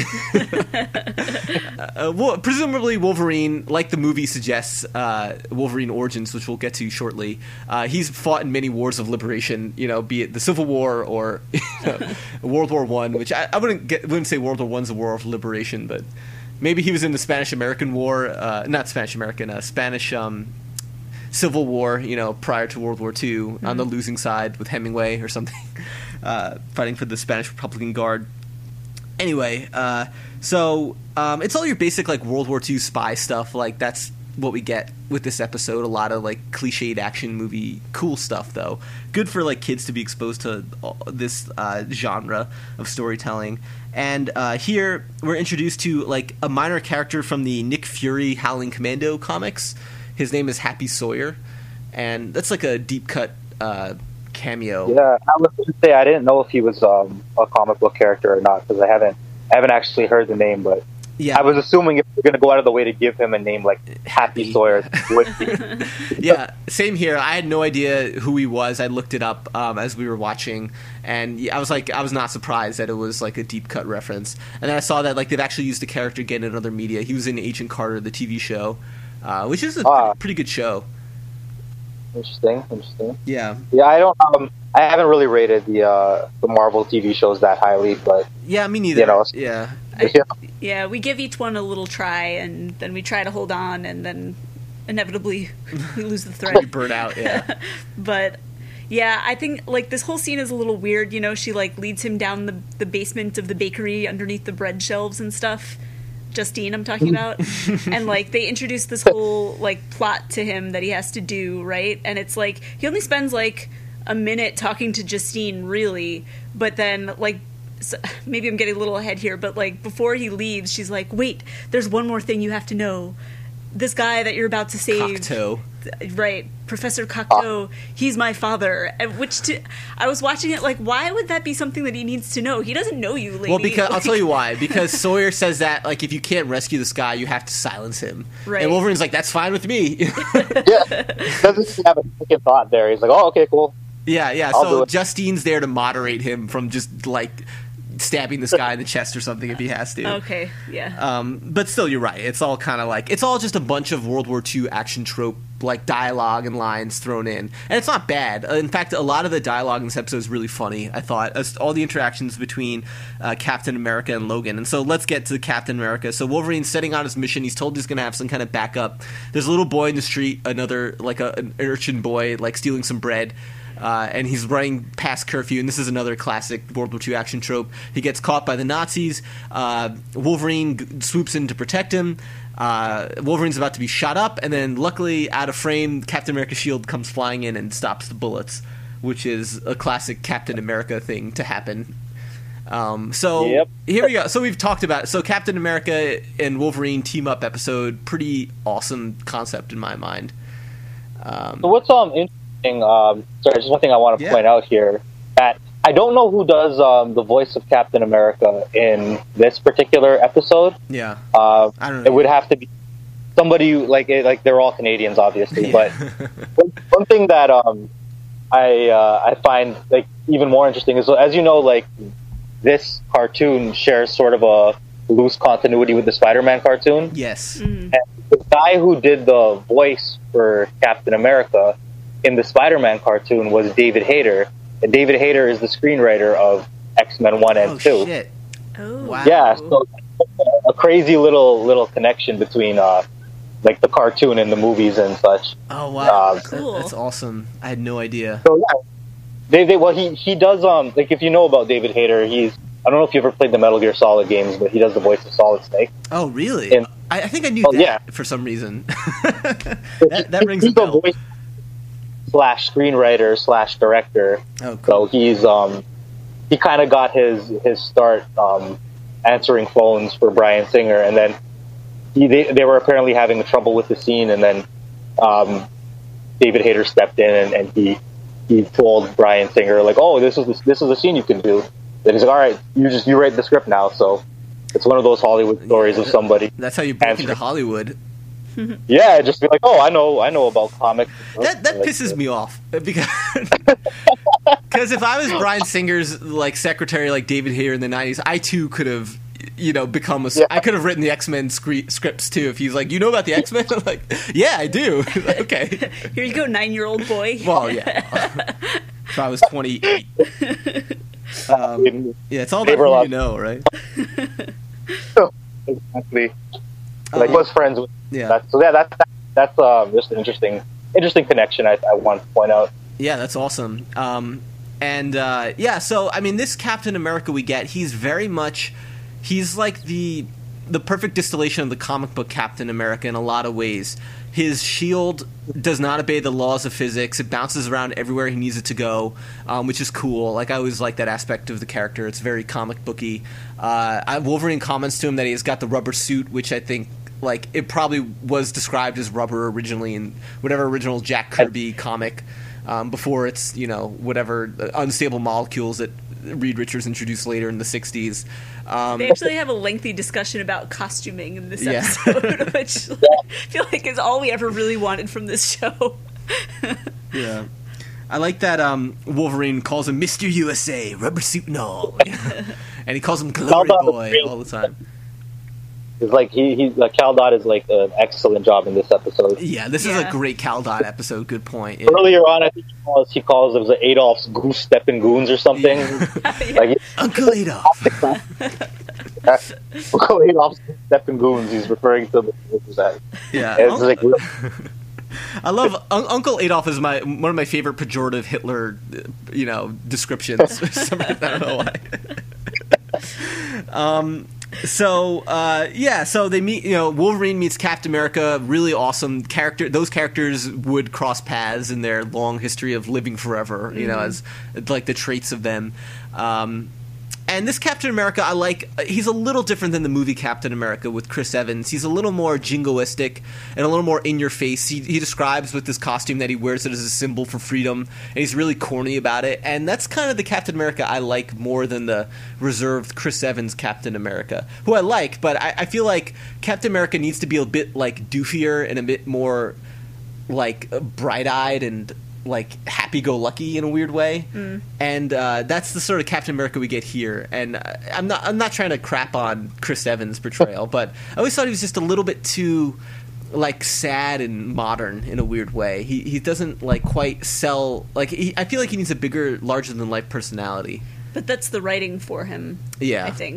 uh, well, presumably Wolverine, like the movie suggests, uh, Wolverine Origins, which we'll get to shortly, uh, he's fought in many wars of liberation, you know, be it the Civil War or you know, World War One, which I, I wouldn't get, wouldn't say World War One's a war of liberation, but maybe he was in the Spanish-American War, uh, not Spanish-American, uh, Spanish um, Civil War, you know, prior to World War Two, mm-hmm. on the losing side with Hemingway or something, uh, fighting for the Spanish Republican Guard. Anyway, uh, so um, it's all your basic like World War Two spy stuff. Like that's what we get with this episode. A lot of like cliched action movie, cool stuff though. Good for like kids to be exposed to this uh, genre of storytelling. And uh, here we're introduced to like a minor character from the Nick Fury Howling Commando comics. His name is Happy Sawyer, and that's like a deep cut. Uh, cameo. Yeah, I was going to say I didn't know if he was um, a comic book character or not because I haven't I haven't actually heard the name, but yeah. I was assuming if you're going to go out of the way to give him a name like Happy, Happy. Sawyer, would be. Yeah, same here. I had no idea who he was. I looked it up um, as we were watching, and I was like, I was not surprised that it was like a deep cut reference. And then I saw that like they've actually used the character again in other media. He was in Agent Carter, the T V show, uh, which is a ah. pretty, pretty good show. Interesting, interesting. Yeah, yeah. I don't. Um, I haven't really rated the uh, the Marvel T V shows that highly, but yeah, me neither. You know, yeah, I, yeah. We give each one a little try, and then we try to hold on, and then inevitably we lose the thread. We burn out. Yeah, but yeah, I think like this whole scene is a little weird. You know, she like leads him down the the basement of the bakery underneath the bread shelves and stuff. Justine I'm talking about. And like they introduce this whole like plot to him that he has to do, right? And it's like he only spends like a minute talking to Justine really, but then like so, maybe I'm getting a little ahead here, but like before he leaves she's like, wait, there's one more thing you have to know. This guy that you're about to save, Cocteau. Right, Professor Cocteau, he's my father. And which to, I was watching it like, why would that be something that he needs to know? He doesn't know you, lady. Well, because like, I'll tell you why. Because Sawyer says that like if you can't rescue this guy, you have to silence him. Right. And Wolverine's like, that's fine with me. Yeah, doesn't have a second thought there. He's like, oh, okay, cool. Yeah, yeah. I'll So Justine's there to moderate him from just like stabbing this guy in the chest or something if he has to. Okay, yeah. Um, but still, you're right. It's all kind of like it's all just a bunch of World War Two action trope like dialogue and lines thrown in, and it's not bad. Uh, in fact, a lot of the dialogue in this episode is really funny. I thought As all the interactions between uh, Captain America and Logan. And so let's get to Captain America. So Wolverine's setting out his mission. He's told he's going to have some kind of backup. There's a little boy in the street, another like a, an urchin boy, like stealing some bread. uh, and he's running past curfew. And this is another classic World War Two action trope. He gets caught by the Nazis. Uh, Wolverine g- swoops in to protect him. Uh, Wolverine's about to be shot up, and then luckily, out of frame, Captain America's shield comes flying in and stops the bullets, which is a classic Captain America thing to happen. Um, so Yep. here we go. So we've talked about so Captain America and Wolverine team up episode. Pretty awesome concept in my mind. Um, So what's um interesting? Um, sorry, just one thing I want to Yeah. point out here that I don't know who does um the voice of Captain America in this particular episode. yeah, Uh, I don't know. it would have to be somebody who, like it, like they're all Canadians, obviously. But one, one thing that um I uh, I find like even more interesting is, as you know, like this cartoon shares sort of a loose continuity with the Spider-Man cartoon. yes, And the guy who did the voice for Captain America in the Spider-Man cartoon was David Hayter. And David Hayter is the screenwriter of X-Men one and oh two. shit, Oh. wow, Yeah, so a crazy little little connection between uh, like the cartoon and the movies and such. oh wow, Um, That- Cool. that's awesome. I had no idea. So yeah, they, they well he he does um like if you know about David Hayter, he's I don't know if you ever played the Metal Gear Solid games, but he does the voice of Solid Snake. Oh really? And- I, I think I knew Oh, that yeah. for some reason. that, that rings a He's bell. voice slash screenwriter slash director. Oh So cool. he's um he kind of got his his start um answering phones for Bryan Singer, and then he, they they were apparently having trouble with the scene, and then um David Hayter stepped in and, and he he told Bryan Singer like, oh, this is the, this is a scene you can do. And he's like, all right, you just you write the script now. So it's one of those Hollywood stories of somebody. That's how you break answering. into Hollywood. Yeah, just be like, oh, I know I know about comics. That that Like, pisses me off because because if I was Bryan Singer's like secretary, like David Hayter in the nineties, I too could have, you know, become a. Yeah. I could have written the X Men scre- scripts too. If he's like, you know about the X Men, I'm like, yeah, I do. Okay, Here you go, nine-year-old boy. well, yeah. If I was twenty-eight, um, yeah, it's all They about were who allowed- you know, right? Exactly. Like Um, was friends with yeah. that. So yeah, that's that's um, just an interesting interesting connection I, I want to point out. Yeah, that's awesome. Um, and uh, yeah, so I mean, this Captain America we get, he's very much, he's like the the perfect distillation of the comic book Captain America in a lot of ways. His shield does not obey the laws of physics. It bounces around everywhere he needs it to go, um, which is cool. Like I always like that aspect of the character. It's very comic booky. Uh, I, Wolverine comments to him that he's got the rubber suit, which I think like it probably was described as rubber originally in whatever original Jack Kirby comic. Um, before it's, you know, whatever uh, unstable molecules that Reed Richards introduced later in the sixties. Um, They actually have a lengthy discussion about costuming in this Yeah. episode, which I feel like is all we ever really wanted from this show. yeah. I like that um, Wolverine calls him Mister U S A, rubber suit and all. And he calls him Glory Cal Dot Boy was all the time. It's like he he like Cal Dot is like an excellent job in this episode. Yeah, this is Yeah. a great Cal Dot episode. Good point. Yeah. Earlier on, I think he calls he calls it was Adolf's Goose Stepping Goons or something. Like Uncle Adolf. Adolf's Goose Stepping Goons. He's referring to the that. Yeah. It's like I love Un- Uncle Adolf is my one of my favorite pejorative Hitler, uh, you know, descriptions. For some reason, I don't know why. um. So uh, yeah, so they meet. You know, Wolverine meets Captain America. Really awesome character. Those characters would cross paths in their long history of living forever. You know, as like the traits of them. Um, And this Captain America, I like. He's a little different than the movie Captain America with Chris Evans. He's a little more jingoistic and a little more in your face. He, he describes with this costume that he wears it as a symbol for freedom, and he's really corny about it. And that's kind of the Captain America I like more than the reserved Chris Evans Captain America, who I like. But I, I feel like Captain America needs to be a bit like doofier and a bit more like bright-eyed and like happy-go-lucky in a weird way, mm. and uh, that's the sort of Captain America we get here. And uh, I'm not I'm not trying to crap on Chris Evans' portrayal, but I always thought he was just a little bit too like sad and modern in a weird way. He he doesn't like quite sell like he, I feel like he needs a bigger, larger than life personality. But that's the writing for him. Yeah, I think.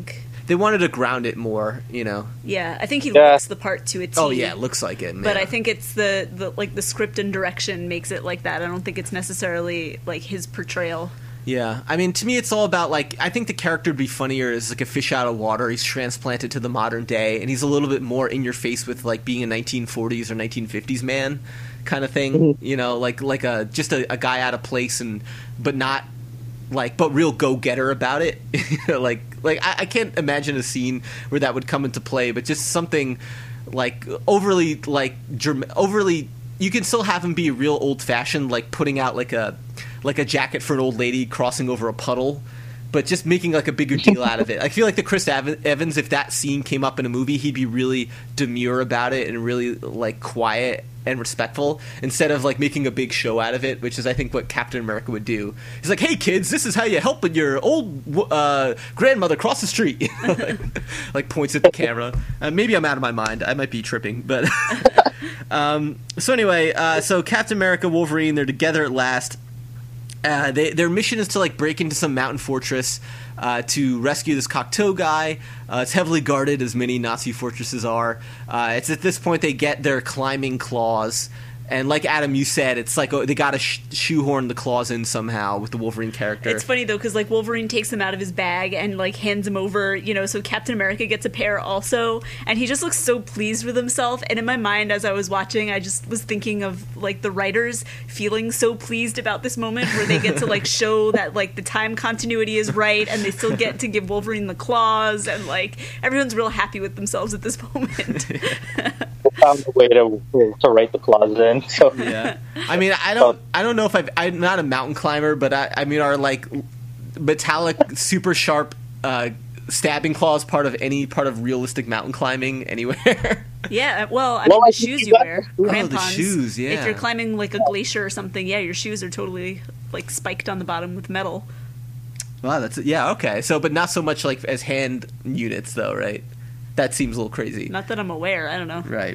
they wanted to ground it more, you know. Yeah, I think he Yeah. looks the part to a T. Oh yeah, it looks like it. But yeah. I think it's the, the like the script and direction makes it like that. I don't think it's necessarily like his portrayal. Yeah, I mean, to me, it's all about, like, I think the character would be funnier as, like, a fish out of water. He's transplanted to the modern day, and he's a little bit more in your face with, like, being a nineteen forties or nineteen fifties man kind of thing. Mm-hmm. You know, like like a just a, a guy out of place, and but not, like, but real go-getter about it. like, like I, I can't imagine a scene where that would come into play, but just something, like, overly, like, germ- overly... You can still have him be real old-fashioned, like, putting out, like, a... like a jacket for an old lady crossing over a puddle, but just making like a bigger deal out of it. I feel like the Chris Evans, if that scene came up in a movie, he'd be really demure about it and really like quiet and respectful instead of like making a big show out of it, which is I think what Captain America would do. He's like, "Hey kids, this is how you help your old uh, grandmother cross the street." like, like points at the camera. Uh, maybe I'm out of my mind. I might be tripping, but um, so anyway, uh, so Captain America, Wolverine, they're together at last. Uh, they, their mission is to like break into some mountain fortress uh, to rescue this Cocteau guy. Uh, it's heavily guarded, as many Nazi fortresses are. Uh, it's at this point they get their climbing claws, and like Adam, you said, it's like oh, they got to sh- shoehorn the claws in somehow with the Wolverine character. It's funny though because like Wolverine takes them out of his bag and like hands them over, you know. So Captain America gets a pair also, and he just looks so pleased with himself. And in my mind, as I was watching, I just was thinking of like the writers feeling so pleased about this moment where they get to like show that like the time continuity is right, and they still get to give Wolverine the claws, and like everyone's real happy with themselves at this moment. Found a way to to write the claws in. So yeah, I mean, I don't, I don't know if I've, I'm not a mountain climber, but I, I mean, are like metallic, super sharp uh, stabbing claws part of any part of realistic mountain climbing anywhere? Yeah, well, I Well, mean, I the think shoes you you got wear, the- Oh, the crampons. shoes, yeah. If you're climbing like a glacier or something, yeah, your shoes are totally like spiked on the bottom with metal. Wow, that's yeah, okay. So, but not so much like as hand units, though, right? That seems a little crazy, Not that I'm aware. I don't know. right?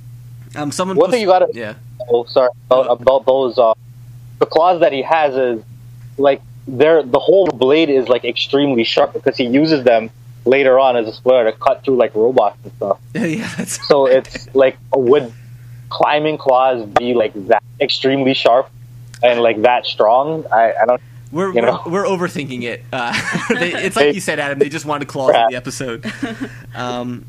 Um, someone. One post- thing you gotta- yeah. oh, sorry about, about those. Uh, the claws that he has is like they're the whole blade is like extremely sharp because he uses them later on as a spoiler to cut through like robots and stuff. yeah, that's So it's like would climbing claws be like that extremely sharp and like that strong? I, I don't. We're, You we're know? we're overthinking it. Uh, they, it's like you said, Adam. They just wanted claws in the episode. Um,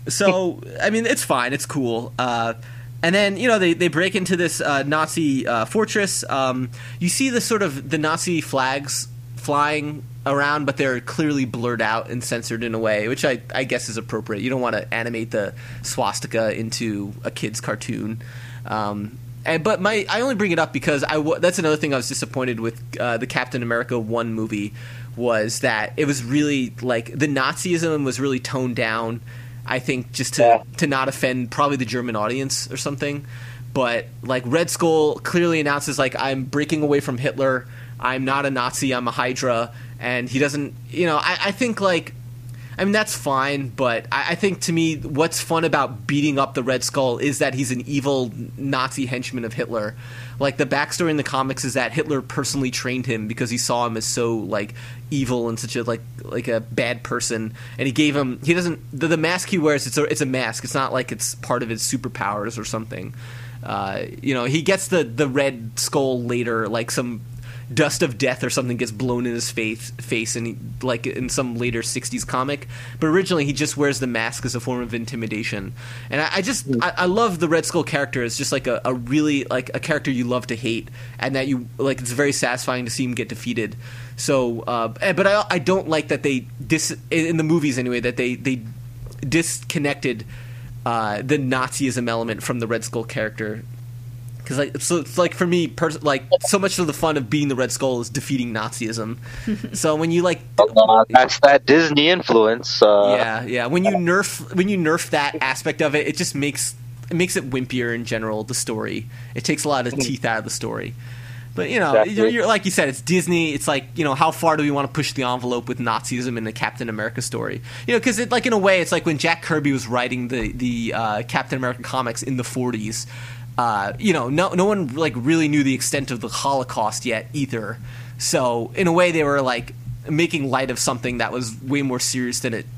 so I mean, it's fine. It's cool. Uh, and then you know they, they break into this uh, Nazi uh, fortress. Um, you see the sort of the Nazi flags flying around, but they're clearly blurred out and censored in a way, which I, I guess is appropriate. You don't want to animate the swastika into a kid's cartoon. Um, And, but my I only bring it up because I w- that's another thing I was disappointed with uh, the Captain America one movie was that it was really like the Nazism was really toned down. I think just to Yeah. to not offend probably the German audience or something. But like Red Skull clearly announces like I'm breaking away from Hitler. I'm not a Nazi. I'm a Hydra. And he doesn't. You know I, I think like. I mean, that's fine, but I, I think to me what's fun about beating up the Red Skull is that he's an evil Nazi henchman of Hitler. Like, the backstory in the comics is that Hitler personally trained him because he saw him as so, like, evil and such a, like, like a bad person. And he gave him... He doesn't... The, the mask he wears, it's a, it's a mask. It's not like it's part of his superpowers or something. Uh, you know, he gets the, the Red Skull later, like some... dust of death or something gets blown in his face, face and he, like in some later sixties comic. But originally he just wears the mask as a form of intimidation. And I, I just I, I love the Red Skull character as just like a, a really like a character you love to hate, and that you like it's very satisfying to see him get defeated. So, uh, but I I don't like that they dis in the movies anyway that they they disconnected uh, the Nazism element from the Red Skull character. Because like so, it's like for me, pers- like so much of the fun of being the Red Skull is defeating Nazism. So when you like, Uh, that's that Disney influence. Uh, yeah, yeah, when you nerf when you nerf that aspect of it, it just makes it makes it wimpier in general. The story it takes a lot of teeth out of the story. But you know, Exactly. you're, you're, like you said, it's Disney. It's like you know, how far do we want to push the envelope with Nazism in the Captain America story? You know, because it like in a way, it's like when Jack Kirby was writing the the uh, Captain America comics in the forties. Uh, you know, no no one like really knew the extent of the Holocaust yet either. So in a way, they were like making light of something that was way more serious than it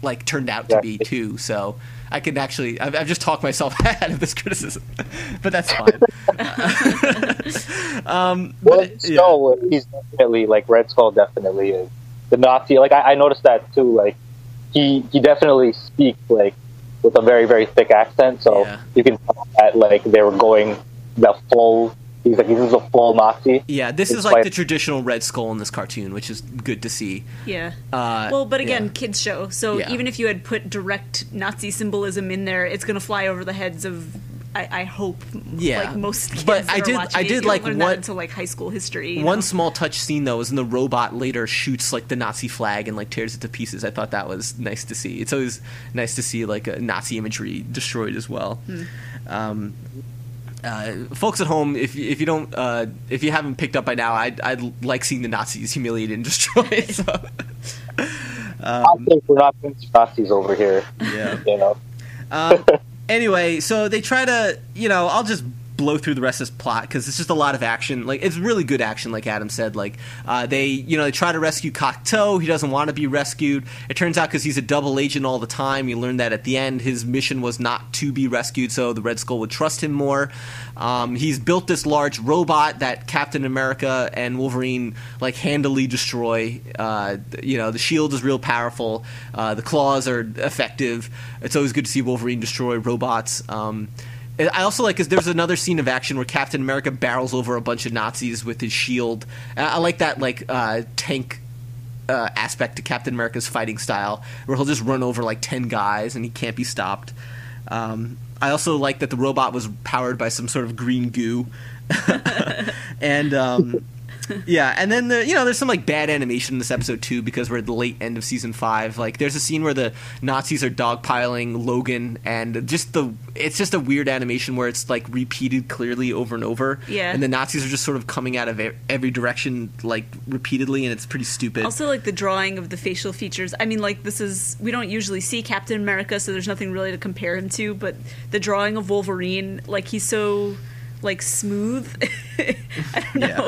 like turned out to be too. So I can actually I've, I've just talked myself out of this criticism, but that's fine. um, well, but, yeah. so he's definitely like Red Skull. Definitely is the Nazi. Like I, I noticed that too. Like he he definitely speaks like with a very very thick accent. So Yeah. you can tell that like they were going the full. He's like, this is a full Nazi. Yeah, this It's is like quite- the traditional Red Skull in this cartoon, which is good to see. Yeah. Uh, Well, but again, yeah. kids show. So Yeah. even if you had put direct Nazi symbolism in there, it's going to fly over the heads of, I, I hope, Yeah. like most kids But that I are did- watching I it. did You don't like learn what- that until like high school history. you One know? small touch scene though is when the robot later shoots like the Nazi flag and like tears it to pieces. I thought that was nice to see. It's always nice to see like a Nazi imagery destroyed as well. Hmm. Um, uh, folks at home, if if you don't, uh, if you haven't picked up by now, I'd, I'd like seeing the Nazis humiliated and destroyed. So. I think we're not against Nazis over here. Yeah. You know. Um, anyway, so they try to, you know, I'll just blow through the rest of this plot because it's just a lot of action. Like, it's really good action, like Adam said. Like, uh, they, you know, they try to rescue Cocteau. He doesn't want to be rescued. It turns out because he's a double agent all the time. You learn that at the end, his mission was not to be rescued, so the Red Skull would trust him more. Um, he's built this large robot that Captain America and Wolverine like handily destroy. Uh, you know, the shield is real powerful. Uh, the claws are effective. It's always good to see Wolverine destroy robots. Um, I also like because there's another scene of action where Captain America barrels over a bunch of Nazis with his shield. I I like that like uh, tank uh, aspect to Captain America's fighting style, where he'll just run over like ten guys and he can't be stopped. Um, I also like that the robot was powered by some sort of green goo, and um, yeah, and then the you know there's some like bad animation in this episode too because we're at the late end of season five. Like there's a scene where the Nazis are dogpiling Logan, and just the it's just a weird animation where it's like repeated clearly over and over. Yeah. and the Nazis are just sort of coming out of e- every direction like repeatedly, and it's pretty stupid. Also, like the drawing of the facial features. I mean, like this is we don't usually see Captain America, so there's nothing really to compare him to. But the drawing of Wolverine, like he's so like smooth. I don't know.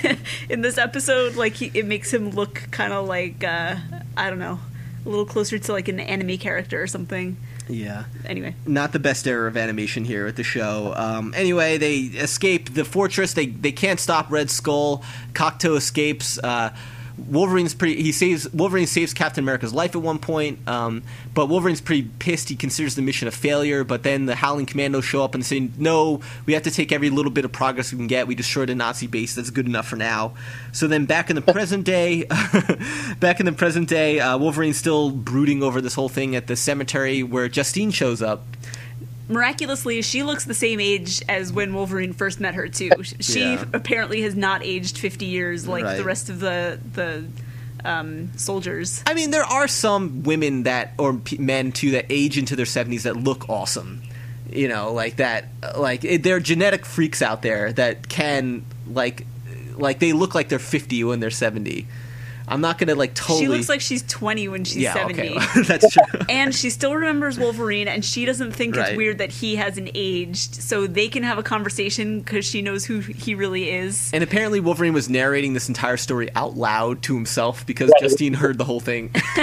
In this episode, like he, it makes him look kind of like uh, I don't know, a little closer to like an anime character or something. Yeah. Anyway. Not the best era of animation here at the show. Um, anyway, they escape the fortress. They they can't stop Red Skull. Cocteau escapes. Uh, Wolverine's pretty. He saves Wolverine saves Captain America's life at one point. Um, but Wolverine's pretty pissed. He considers the mission a failure. But then the Howling Commandos show up and say, "No, we have to take every little bit of progress we can get. We destroyed a Nazi base. That's good enough for now." So then, back in the present day, back in the present day, uh, Wolverine's still brooding over this whole thing at the cemetery where Justine shows up. Miraculously, she looks the same age as when Wolverine first met her too. She Yeah. apparently has not aged fifty years like Right. the rest of the the um, soldiers. I mean, there are some women that, or p- men too, that age into their seventies that look awesome. You know, like that. Like it, there are genetic freaks out there that can like, like they look like they're fifty when they're seventy. I'm not gonna like totally. She looks like she's twenty when she's yeah, seventy. okay, that's true. And she still remembers Wolverine, and she doesn't think Right. it's weird that he hasn't aged, so they can have a conversation because she knows who he really is. And apparently, Wolverine was narrating this entire story out loud to himself because Yeah. Justine heard the whole thing. She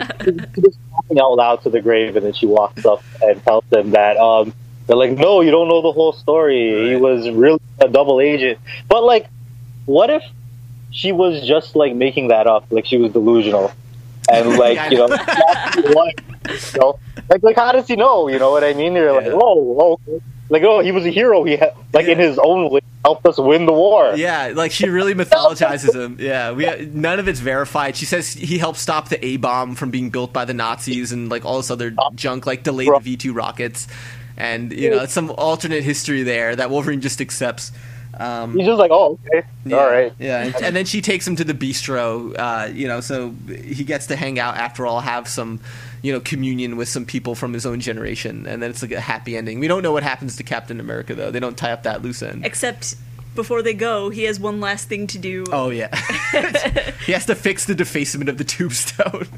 was walking out loud to the grave, and then she walks up and tells them that um, they're like, "No, you don't know the whole story. He Right. was really a double agent." But like, what if she was just like making that up? Like she was delusional, and like Yeah, I you know, know. that's what, you know, like like how does he know? You know what I mean? They're like, Yeah. "Oh, oh, like oh, he was a hero. He had, like in Yeah. his own way helped us win the war." Yeah, like she really mythologizes him. Yeah, we none of it's verified. She says he helped stop the A bomb from being built by the Nazis and like all this other junk, like delayed the V two rockets, and you know it's some alternate history there that Wolverine just accepts. Um, He's just like, "Oh, okay, yeah, all right." yeah, and, and then she takes him to the bistro. Uh, you know, so he gets to hang out after all, have some, you know, communion with some people from his own generation, and then it's like a happy ending. We don't know what happens to Captain America though. They don't tie up that loose end. Except before they go, he has one last thing to do. Oh yeah, he has to fix the defacement of the tombstone.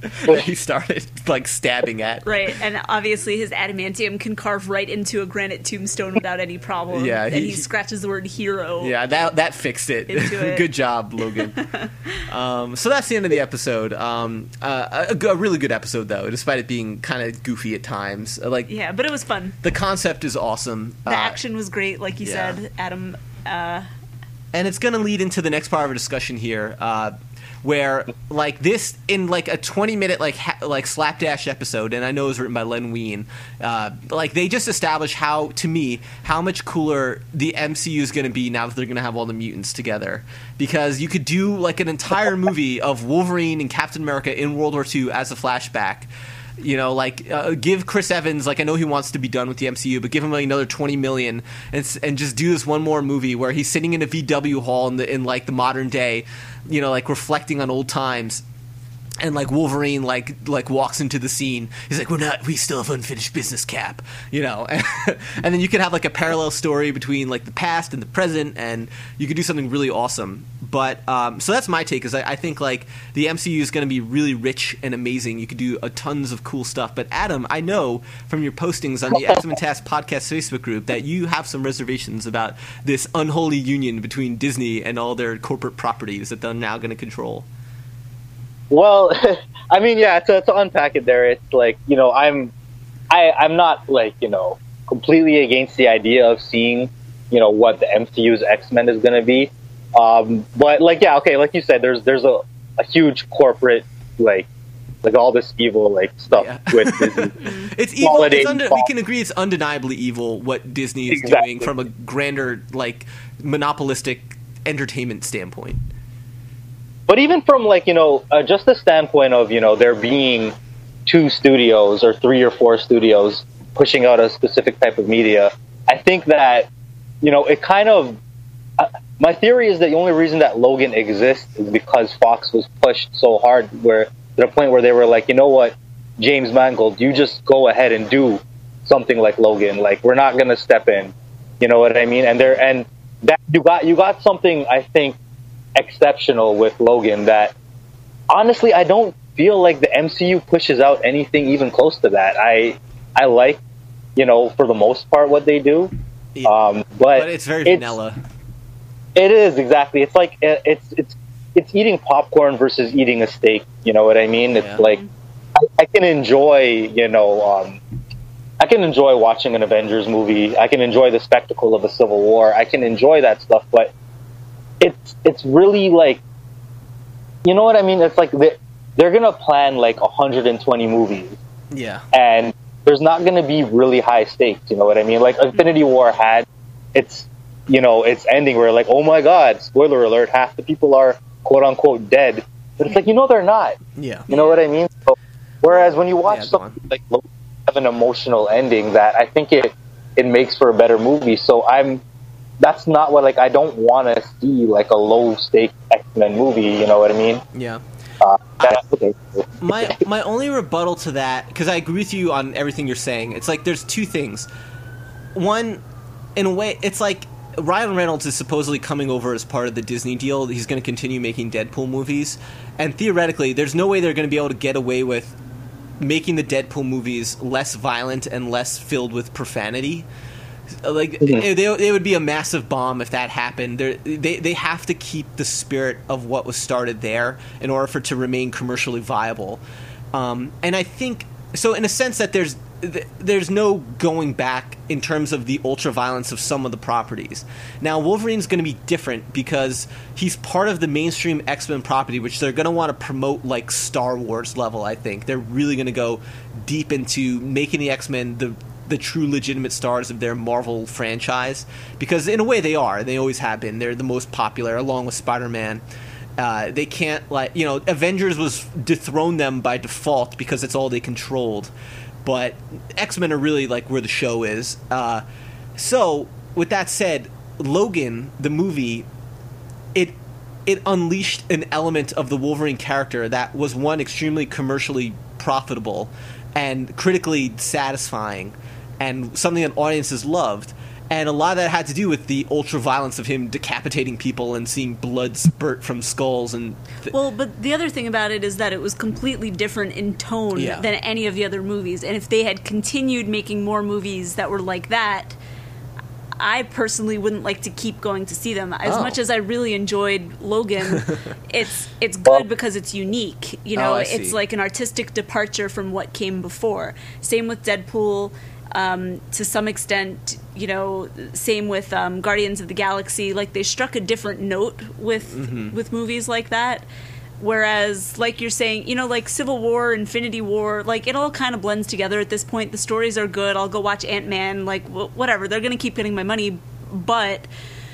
that he started like stabbing at. Right, and obviously his adamantium can carve right into a granite tombstone without any problem. Yeah, and he- he scratches the word hero. Yeah, that that fixed it. Into it. Good job, Logan. um, so that's the end of the episode. Um, uh, a, a really good episode, though, despite it being kind of goofy at times. Uh, Like Yeah, but it was fun. the concept is awesome. The Uh, action was great, like you yeah. said, Adam. Uh, and it's going to lead into the next part of our discussion here, uh, where like this in like a twenty minute like ha- like slapdash episode, and I know it was written by Len Wein. Uh, but, like they just establish how, to me, how much cooler the M C U is going to be now that they're going to have all the mutants together. Because you could do like an entire movie of Wolverine and Captain America in World War Two as a flashback. You know, like uh, give Chris Evans, like I know he wants to be done with the M C U, but give him like, another twenty million and s- and just do this one more movie where he's sitting in a V W hall in the in like the modern day, you know, like reflecting on old times. And like Wolverine, like like walks into the scene. He's like, "We're not. We still have unfinished business, Cap." You know, and then you could have like a parallel story between like the past and the present, and you could do something really awesome. But um, so that's my take. Is I, I think like the M C U is going to be really rich and amazing. You could do a tons of cool stuff. But Adam, I know from your postings on the X-Men Task Podcast Facebook group that you have some reservations about this unholy union between Disney and all their corporate properties that they're now going to control. Well, I mean, yeah, to, to unpack it there, it's like, you know, I'm, I, I'm not like, you know, completely against the idea of seeing, you know, what the M C U's X-Men is going to be. Um, but like, yeah, okay, like you said, there's, there's a, a huge corporate, like, like all this evil, like, stuff Yeah. with Disney. It's evil. Holiday It's unde- we fall. can agree it's undeniably evil what Disney is Exactly. doing from a grander, like, monopolistic entertainment standpoint. But even from like, you know, uh, just the standpoint of, you know, there being two studios or three or four studios pushing out a specific type of media, I think that, you know, it kind of, uh, my theory is that the only reason that Logan exists is because Fox was pushed so hard where, to the point where they were like, you know what, James Mangold, you just go ahead and do something like Logan. Like, we're not going to step in. You know what I mean? And there, and that you got, you got something, I think, exceptional with Logan that honestly I don't feel like the M C U pushes out anything even close to that. I I like, you know, for the most part what they do, Yeah. um, but, But it's very vanilla. It is exactly. It's like it- it's it's it's eating popcorn versus eating a steak. You know what I mean? It's Yeah. like I, I can enjoy, you know, um, I can enjoy watching an Avengers movie. I can enjoy the spectacle of a Civil War. I can enjoy that stuff, but it's it's really like, you know what I mean? It's like they, they're gonna plan like one hundred twenty movies, Yeah. and there's not gonna be really high stakes. You know what I mean? Like Infinity War had its, you know, its ending where like, oh my god, spoiler alert, half the people are quote unquote dead, but it's like, you know, they're not. Yeah. You know what I mean? So, whereas when you watch Yeah, go something like Logan have an emotional ending, that I think it it makes for a better movie. So I'm. That's not what, like, I don't want to see, like, a low-stake X-Men movie, you know what I mean? Yeah. Uh, that's okay. my my only rebuttal to that, because I agree with you on everything you're saying, it's like there's two things. One, in a way, it's like Ryan Reynolds is supposedly coming over as part of the Disney deal. He's going to continue making Deadpool movies, and theoretically, there's no way they're going to be able to get away with making the Deadpool movies less violent and less filled with profanity. Like, Mhm. it, they, it would be a massive bomb if that happened. They're, they they have to keep the spirit of what was started there in order for it to remain commercially viable. Um, and I think so, in a sense, that there's th- there's no going back in terms of the ultra violence of some of the properties. Now, Wolverine's going to be different because he's part of the mainstream X-Men property, which they're going to want to promote like Star Wars level. I think they're really going to go deep into making the X-Men the the true legitimate stars of their Marvel franchise, because in a way they are. They always have been. They're the most popular, along with Spider-Man. Uh, they can't, like, you know, Avengers was dethroned them by default because it's all they controlled. But X-Men are really like where the show is. Uh, so, with that said, Logan, the movie, it it unleashed an element of the Wolverine character that was, one, extremely commercially profitable and critically satisfying, and something that audiences loved. And a lot of that had to do with the ultra violence of him decapitating people and seeing blood spurt from skulls. And th- well, but the other thing about it is that it was completely different in tone Yeah. than any of the other movies. And if they had continued making more movies that were like that, I personally wouldn't like to keep going to see them. As Oh. much as I really enjoyed Logan, it's it's good because it's unique. You know, Oh, I it's see. like an artistic departure from what came before. Same with Deadpool. Um, to some extent, you know, same with um, Guardians of the Galaxy. Like, they struck a different note with Mm-hmm. with movies like that. Whereas, like you're saying, you know, like Civil War, Infinity War, like, it all kind of blends together at this point. The stories are good. I'll go watch Ant-Man, like, wh- whatever. They're going to keep getting my money. But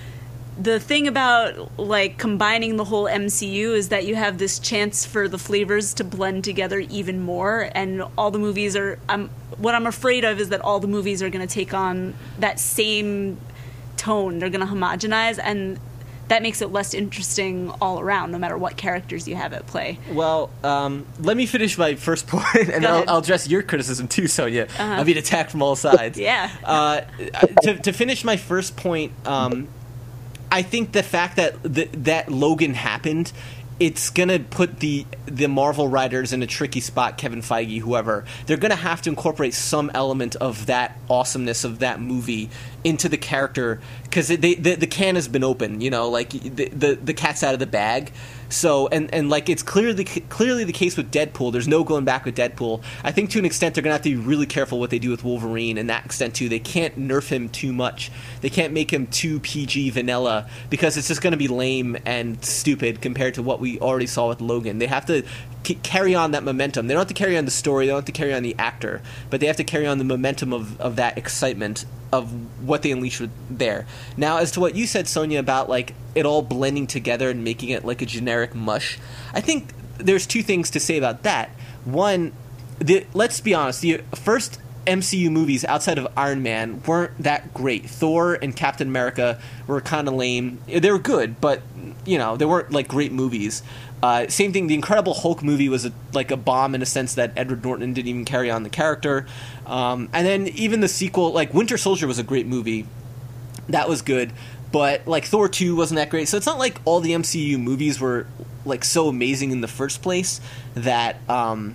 the thing about, like, combining the whole M C U is that you have this chance for the flavors to blend together even more. And all the movies are... Um, what I'm afraid of is that all the movies are going to take on that same tone. They're going to homogenize, and that makes it less interesting all around, no matter what characters you have at play. Well, um, let me finish my first point, and then Go I'll, ahead. I'll address your criticism too, Sonia. Uh-huh. I'm being attacked from all sides. Yeah. Uh, to, to finish my first point, um, I think the fact that the, that Logan happened, it's gonna put the the Marvel writers in a tricky spot. Kevin Feige, whoever, they're gonna have to incorporate some element of that awesomeness of that movie into the character, because they the, the can has been open. You know, like the, the the cat's out of the bag. So and, and like it's clearly clearly the case with Deadpool. There's no going back with Deadpool. I think to an extent they're gonna have to be really careful what they do with Wolverine. And that extent too, they can't nerf him too much. They can't make him too P G vanilla, because it's just gonna be lame and stupid compared to what we already saw with Logan. They have to c- carry on that momentum. They don't have to carry on the story. They don't have to carry on the actor, but they have to carry on the momentum of, of that excitement of what they unleashed with there. Now, as to what you said, Sonia, about like it all blending together and making it like a generic mush, I think there's two things to say about that. One, the, let's be honest, the first M C U movies outside of Iron Man weren't that great. Thor and Captain America were kind of lame. They were good, but you know, they weren't like great movies. Uh, same thing, the Incredible Hulk movie was a, like a bomb in a sense that Edward Norton didn't even carry on the character. Um, and then even the sequel, like Winter Soldier was a great movie. That was good. But like Thor two wasn't that great. So it's not like all the M C U movies were like so amazing in the first place that, um,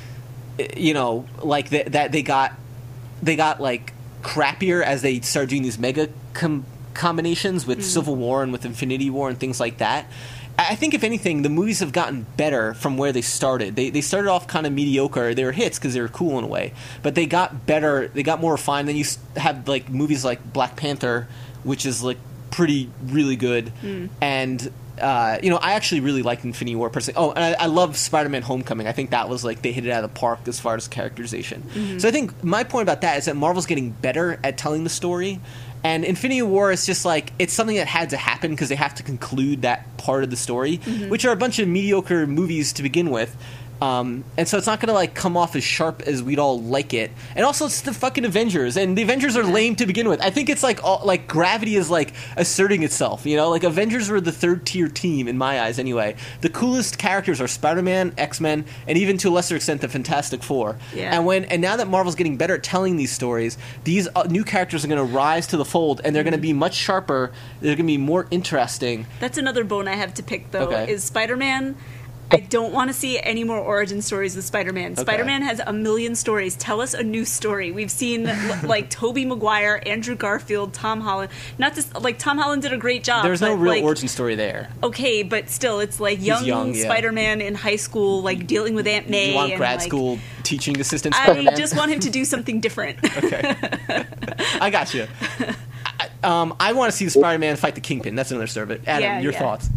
you know, like th- that they got, they got like crappier as they started doing these mega com- combinations with Mm-hmm. Civil War and with Infinity War and things like that. I think, if anything, the movies have gotten better from where they started. They they started off kind of mediocre. They were hits because they were cool in a way, but they got better. They got more refined. Then you s- have like movies like Black Panther, which is like pretty really good, Mm. and uh, you know, I actually really liked Infinity War personally. Oh, and I, I love Spider-Man: Homecoming. I think that was like they hit it out of the park as far as characterization. Mm-hmm. So I think my point about that is that Marvel's getting better at telling the story. And Infinity War is just like, it's something that had to happen because they have to conclude that part of the story, Mm-hmm. which are a bunch of mediocre movies to begin with. Um, and so it's not going to like come off as sharp as we'd all like it. And also, it's the fucking Avengers, and the Avengers are lame to begin with. I think it's like all, like Gravity is like asserting itself. You know, like Avengers were the third tier team in my eyes. Anyway, the coolest characters are Spider-Man, X-Men, and even to a lesser extent the Fantastic Four. Yeah. And when and now that Marvel's getting better at telling these stories, these uh, new characters are going to rise to the fold, and they're going to be much sharper. They're going to be more interesting. That's another bone I have to pick, though, Okay. is Spider-Man. I don't want to see any more origin stories with Spider-Man. Okay. Spider-Man has a million stories. Tell us a new story. We've seen l- like Tobey Maguire, Andrew Garfield, Tom Holland. Not just like Tom Holland did a great job. There's no but, real like, origin story there. Okay, but still, it's like young, young, yeah. Spider-Man in high school, like dealing with Aunt May. You want and, grad like, school teaching assistant I Spider-Man? just want him to do something different. Okay. I got you. I, um, I want to see the Spider-Man fight the Kingpin. That's another story. But Adam, Yeah, your yeah. thoughts?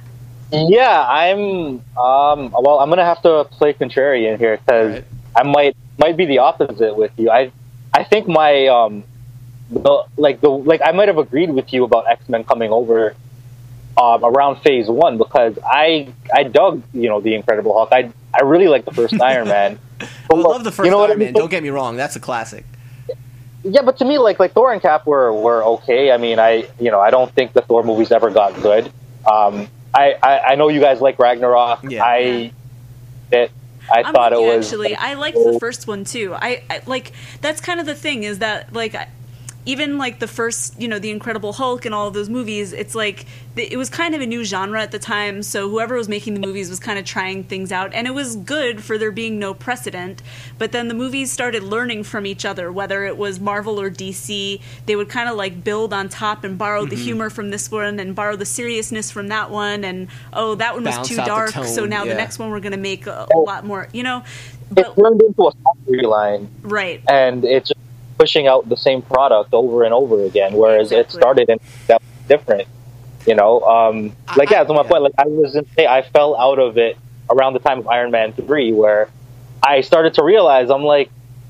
Yeah, I'm. Um, well, I'm gonna have to play contrarian here because Right. I might might be the opposite with you. I I think my um, the, like the like I might have agreed with you about X-Men coming over um, around Phase One because I I dug you know the Incredible Hulk. I I really like the first Iron Man. I love the first You know what I Iron Man. mean? Don't get me wrong. That's a classic. Yeah, but to me, like like Thor and Cap were, were okay. I mean, I you know I don't think the Thor movies ever got good. Um, I, I I know you guys like Ragnarok. Yeah. I it I I'm thought it with you, was actually. I liked the first one too. I, I like that's kind of the thing is that like I, even like the first, you know, the Incredible Hulk and all of those movies, it's like it was kind of a new genre at the time, so whoever was making the movies was kind of trying things out, and it was good for there being no precedent. But then the movies started learning from each other, whether it was Marvel or D C. They would kind of like build on top and borrow mm-hmm. the humor from this one and borrow the seriousness from that one, and oh, that one was Bounce too out the dark, tone, so now yeah. the next one we're going to make a, a lot more, you know. But, it turned into a storyline, right? And it's just pushing out the same product over and over again, whereas exactly. it started in that was different. You know, um, like yeah, to my yeah. point, like I was in, I fell out of it around the time of Iron Man three, where I started to realize I'm like,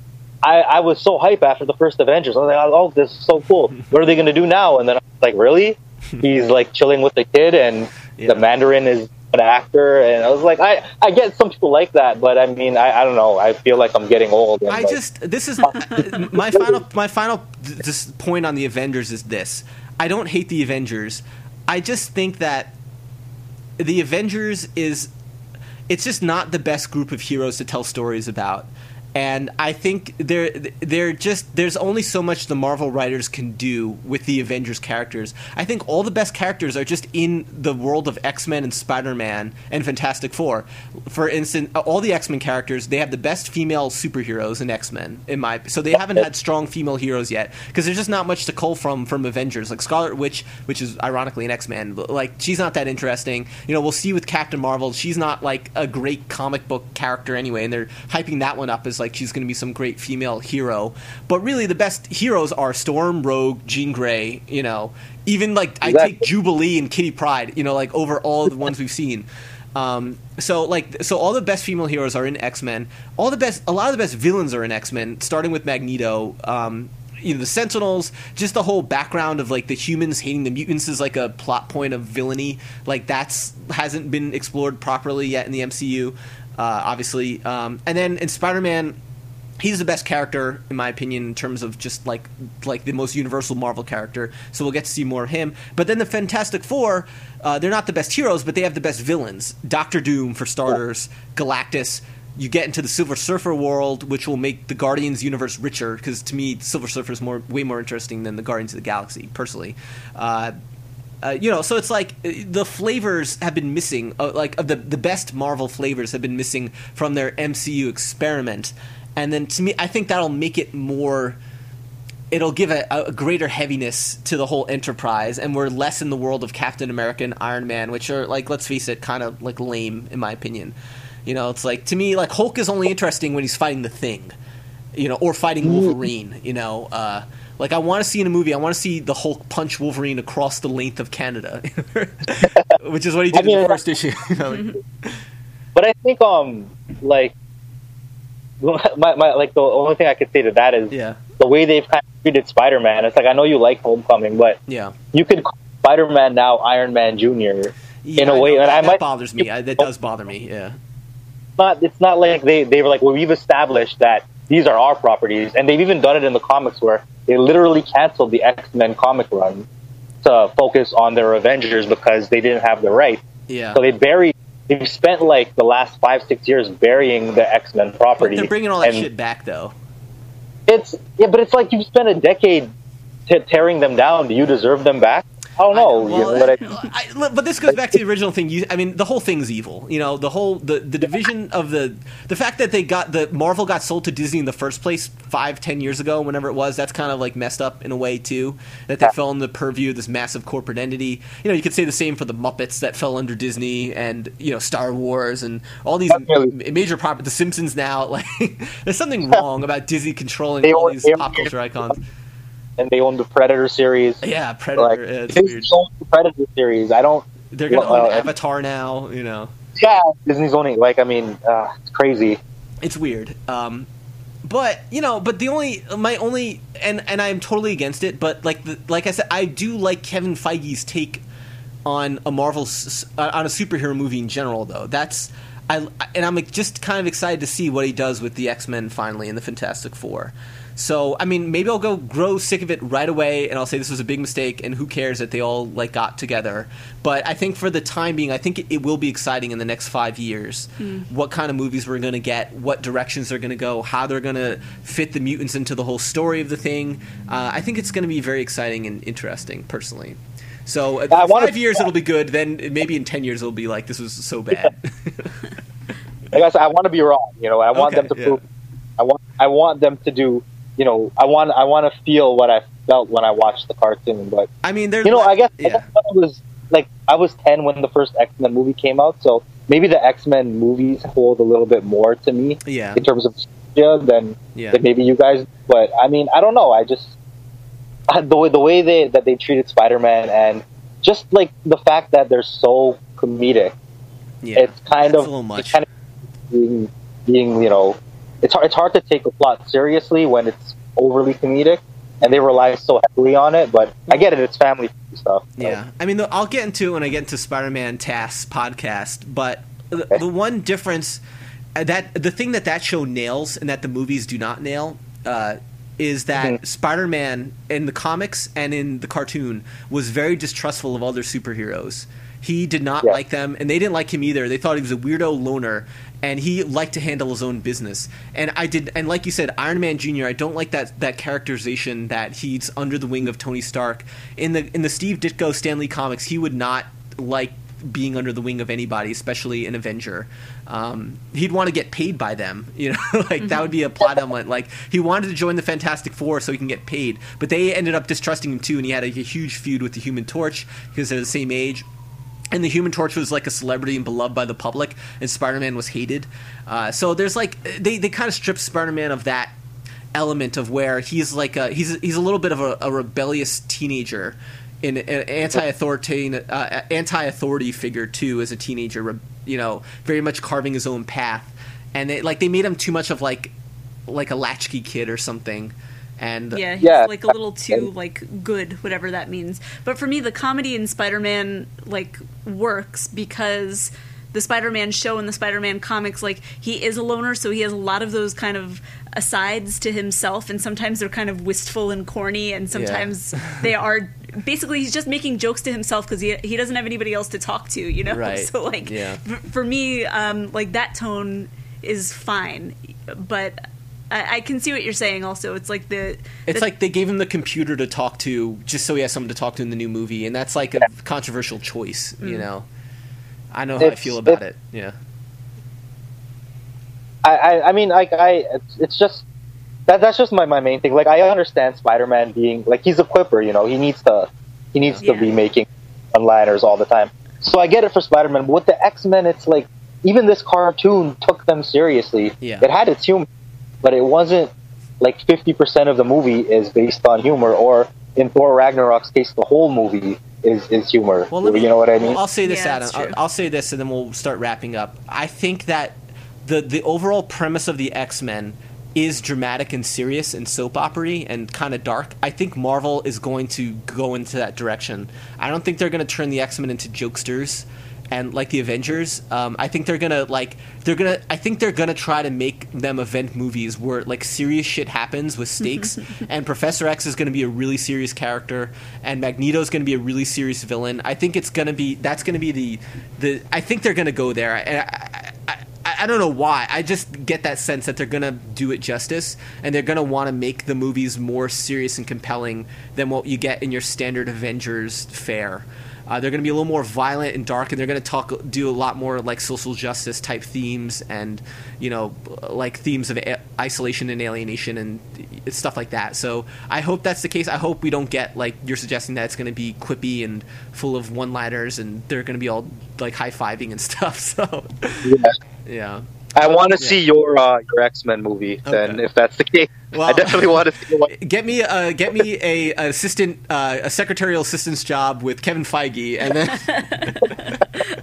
I, I was so hype after the first Avengers. I was like, oh, this is so cool. What are they going to do now? And then I was like, really? He's like chilling with the kid, and yeah. the Mandarin is an actor, and I was like, I, I get some people like that, but I mean, I, I don't know. I feel like I'm getting old. And I like, just this is my final my final just point on the Avengers is this. I don't hate the Avengers. I just think that the Avengers is it's just not the best group of heroes to tell stories about. And I think they're, they're just there's only so much the Marvel writers can do with the Avengers characters. I think all the best characters are just in the world of X-Men and Spider-Man and Fantastic Four. For instance, all the X-Men characters, they have the best female superheroes in X-Men, in my so they haven't had strong female heroes yet because there's just not much to cull from from Avengers. Like Scarlet Witch, which is ironically an X-Men, like she's not that interesting. You know, we'll see with Captain Marvel, she's not like a great comic book character anyway, and they're hyping that one up as like like she's going to be some great female hero. But really the best heroes are Storm, Rogue, Jean Grey, you know. Even like I take Jubilee and Kitty Pryde, you know, like over all the ones we've seen. Um, so like so all the best female heroes are in X-Men. All the best a lot of the best villains are in X-Men, starting with Magneto. Um You know, the Sentinels, just the whole background of like the humans hating the mutants is like a plot point of villainy. Like that's hasn't been explored properly yet in the M C U, uh, obviously. Um, and then in Spider-Man, he's the best character in my opinion in terms of just like like the most universal Marvel character. So we'll get to see more of him. But then the Fantastic Four, uh, they're not the best heroes, but they have the best villains. Doctor Doom for starters, Galactus. You get into the Silver Surfer world, which will make the Guardians universe richer, because to me, Silver Surfer is more, way more interesting than the Guardians of the Galaxy, personally. Uh, uh, you know, so it's like the flavors have been missing, uh, like of the the best Marvel flavors have been missing from their M C U experiment, and then to me, I think that'll make it more. It'll give a, a greater heaviness to the whole enterprise, and we're less in the world of Captain America and Iron Man, which are like, let's face it, kind of like lame in my opinion. You know, it's like, to me, like, Hulk is only interesting when he's fighting the Thing, you know, or fighting Wolverine, you know. Uh, like, I want to see in a movie, I want to see the Hulk punch Wolverine across the length of Canada, which is what he did I mean, in the first issue. You know? But I think, um, like, my, my, like, the only thing I could say to that is yeah. the way they've kind of treated Spider-Man. It's like, I know you like Homecoming, but yeah. you could call Spider-Man now Iron Man Junior Yeah, in a way. I know, and that, I that might, bothers me. I, that does bother me, yeah. Not, it's not like they, they were like, well, we've established that these are our properties, and they've even done it in the comics where they literally canceled the X-Men comic run to focus on their Avengers because they didn't have the right. Yeah. So they buried, they've spent like the last five, six years burying the X-Men property. But they're bringing all that and shit back, though. It's, yeah, but it's like you've spent a decade t- tearing them down. Do you deserve them back? I don't know. I know. Well, you know, but, I, I, but this goes back to the original thing. You, I mean, the whole thing's evil. You know, the whole the, the division of the the fact that they got the Marvel got sold to Disney in the first place five, ten years ago, whenever it was. That's kind of like messed up in a way too. That they yeah. fell in the purview of this massive corporate entity. You know, you could say the same for the Muppets that fell under Disney, and you know, Star Wars and all these really. major properties. The Simpsons now. Like, there's something wrong about Disney controlling they all these pop culture icons. And they own the Predator series. Yeah, Predator. Like, yeah, it's Disney weird. owns the Predator series. I don't. They're gonna well, own uh, Avatar now. You know. Yeah, Disney's owning. Like, I mean, uh, it's crazy. It's weird. Um, but you know, but the only my only and and I'm totally against it. But like the, like I said, I do like Kevin Feige's take on a Marvel uh, on a superhero movie in general. Though that's I and I'm just kind of excited to see what he does with the X-Men finally in the Fantastic Four. So, I mean, maybe I'll go grow sick of it right away, and I'll say this was a big mistake, and who cares that they all like got together. But I think for the time being, I think it, it will be exciting in the next five years. Mm. What kind of movies we're going to get, what directions they're going to go, how they're going to fit the mutants into the whole story of the thing. Uh, I think it's going to be very exciting and interesting, personally. So, uh, I wanna, five years it'll be good. Then maybe in ten years it'll be like this was so bad. Like I said, I want to be wrong. You know, I want okay, them to yeah. prove. I want. I want them to do. You know, I want. I want to feel what I felt when I watched the cartoon. But I mean, there's. You know, I guess, yeah. I guess I was like I was ten when the first X-Men movie came out, so maybe the X-Men movies hold a little bit more to me. Yeah. In terms of nostalgia than, yeah. than maybe you guys. But I mean, I don't know. I just the way the way they that they treated Spider-Man and just like the fact that they're so comedic. Yeah. It's kind That's of a little much. It's kind of being, being, you know, it's hard, it's hard to take a plot seriously when it's overly comedic, and they rely so heavily on it. But I get it; it's family stuff. So. Yeah, I mean, I'll get into it when I get into Spider-Man T A S podcast. But the, Okay. the one difference that the thing that that show nails and that the movies do not nail uh, is that Mm-hmm. Spider-Man in the comics and in the cartoon was very distrustful of other superheroes. He did not Yeah. like them, and they didn't like him either. They thought he was a weirdo loner, and he liked to handle his own business. And I did, and like you said, Iron Man Junior I don't like that that characterization that he's under the wing of Tony Stark. In the in the Steve Ditko Stan Lee comics, he would not like being under the wing of anybody, especially an Avenger. Um, he'd want to get paid by them, you know, like mm-hmm. that would be a plot element. Like he wanted to join the Fantastic Four so he can get paid, but they ended up distrusting him too, and he had a, a huge feud with the Human Torch because they're the same age. And the Human Torch was like a celebrity and beloved by the public, and Spider-Man was hated. Uh, so there's like they, they kind of stripped Spider-Man of that element of where he's like a, he's he's a little bit of a, a rebellious teenager, in an anti-authority uh, anti-authority figure too as a teenager, you know, very much carving his own path. And they, like they made him too much of like like a latchkey kid or something. And yeah, he's Yeah. like a little too like good, whatever that means. But for me, the comedy in Spider-Man like works because the Spider-Man show and the Spider-Man comics, like he is a loner, so he has a lot of those kind of asides to himself, and sometimes they're kind of wistful and corny, and sometimes Yeah. they are basically he's just making jokes to himself because he he doesn't have anybody else to talk to, you know. Right. So like Yeah. f- for me, um, like that tone is fine, but. I, I can see what you're saying. Also, it's like the. It's the, like they gave him the computer to talk to just so he has someone to talk to in the new movie, and that's like a controversial choice, Mm. you know. I know how I It's- feel about it- it. Yeah. I, I, I mean, like I, it's, it's just that that's just my, my main thing. Like I understand Spider-Man being like he's a quipper, you know. He needs to he needs Yeah. to be making one-liners all the time. So I get it for Spider-Man. But with the X-Men, it's like even this cartoon took them seriously. Yeah. It had its humor, but it wasn't like fifty percent of the movie is based on humor, or in Thor Ragnarok's case, the whole movie is, is humor. Well, let me, you know what I mean? Well, I'll say this, Yeah, Adam. that's I'll, true. I'll say this, and then we'll start wrapping up. I think that the the overall premise of the X-Men is dramatic and serious and soap opera-y and kind of dark. I think Marvel is going to go into that direction. I don't think they're going to turn the X-Men into jokesters and like the Avengers. um, I think they're gonna like they're gonna I think they're gonna try to make them event movies where like serious shit happens with stakes, and Professor X is gonna be a really serious character, and Magneto's gonna be a really serious villain. I think it's gonna be that's gonna be the the I think they're gonna go there. And I, I, I, I don't know why. I just get that sense that they're gonna do it justice, and they're gonna want to make the movies more serious and compelling than what you get in your standard Avengers fare. Uh, they're going to be a little more violent and dark, and they're going to talk, do a lot more like social justice type themes, and you know, like themes of a- isolation and alienation and stuff like that. So I hope that's the case. I hope we don't get like you're suggesting that it's going to be quippy and full of one-liners, and they're going to be all like high-fiving and stuff. So Yeah. yeah. I want to Yeah. see your uh, your X-Men movie. Then, Okay. if that's the case, Well- I definitely want to see one. Get me, uh, get me a an assistant, uh, a secretarial assistant's job with Kevin Feige, and then,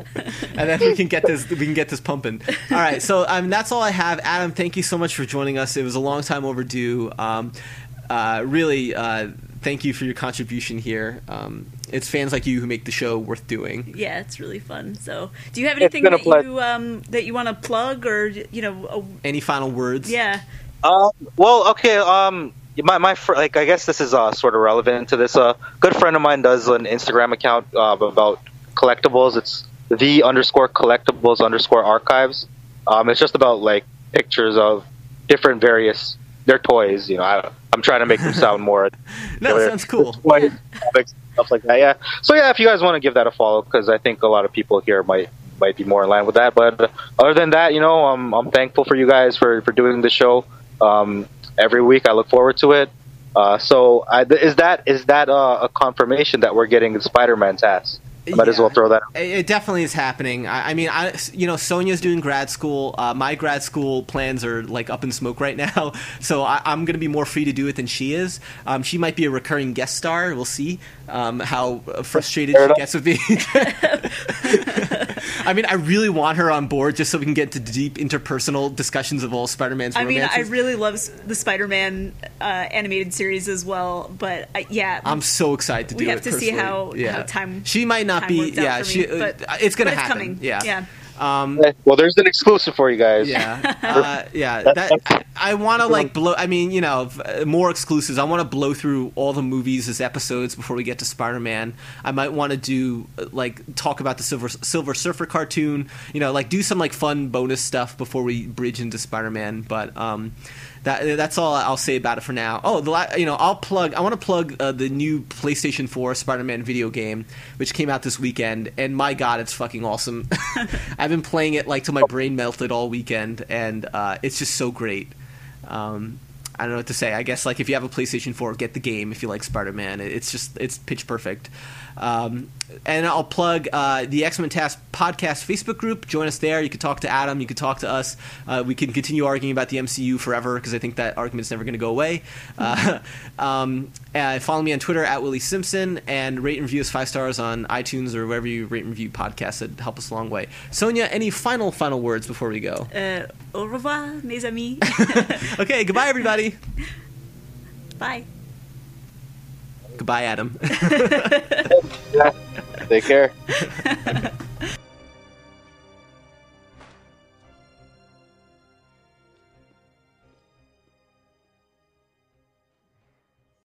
and then we can get this, we can get this pumping. All right, so um, that's all I have. Adam, thank you so much for joining us. It was a long time overdue. Um, uh, really, uh, thank you for your contribution here. Um, it's fans like you who make the show worth doing. yeah, it's really fun. So, do you have It's anything been a that pleasure. you um that you want to plug, or you know, a, Any final words? yeah, Um, well, okay. Um, my my fr- like I guess this is uh, sort of relevant to this. A uh, good friend of mine does an Instagram account uh, about collectibles. It's the underscore collectibles underscore archives. Um, it's just about like pictures of different various their toys. You know, I, I'm trying to make them sound more. No, you know, sounds cool. Toys, comics, stuff like that. Yeah. So yeah, if you guys want to give that a follow, because I think a lot of people here might might be more in line with that. But other than that, you know, I'm I'm thankful for you guys for for doing the show um, every week. I look forward to it. Uh, so I, is that is that uh, a confirmation that we're getting the Spider-Man task? I might yeah, as well throw that out. It definitely is happening. I, I mean, I, you know, Sonia's doing grad school. Uh, my grad school plans are like up in smoke right now, so I, I'm going to be more free to do it than she is. Um, she might be a recurring guest star. We'll see um, how frustrated she gets with me. I mean, I really want her on board just so we can get to deep interpersonal discussions of all Spider-Man's I mean, romances. I really love s- the Spider-Man uh, animated series as well, but I, yeah, I'm so excited to do we it. have to see personally. how, yeah. how time. She might not time be. works out Yeah, for she. me, but, uh, it's gonna but it's happen. coming. Yeah. yeah. Um, Well, there's an exclusive for you guys. Yeah, uh, yeah. That, I, I want to like blow. I mean, you know, v- more exclusives. I want to blow through all the movies as episodes before we get to Spider-Man. I might want to do uh, like talk about the Silver Silver Surfer cartoon. You know, like do some like fun bonus stuff before we bridge into Spider-Man. But um, that that's all I'll say about it for now. Oh, the la- you know, I'll plug. I want to plug uh, the new PlayStation four Spider-Man video game, which came out this weekend. And my God, it's fucking awesome. I've been playing it like till my brain melted all weekend, and uh, it's just so great. Um, I don't know what to say. I guess like if you have a PlayStation four, get the game if you like Spider-Man. It's just it's pitch perfect. Um, and I'll plug uh, the X-Men Task podcast Facebook group. Join us there. You can talk to Adam. You can talk to us. Uh, we can continue arguing about the M C U forever because I think that argument's never going to go away. Uh, um, uh, follow me on Twitter at Willie Simpson, and rate and review us five stars on iTunes or wherever you rate and review podcasts. That help us a long way. Sonia, any final final words before we go? Uh, au revoir, mes amis. Okay, goodbye everybody. Bye. Goodbye, Adam. Take care.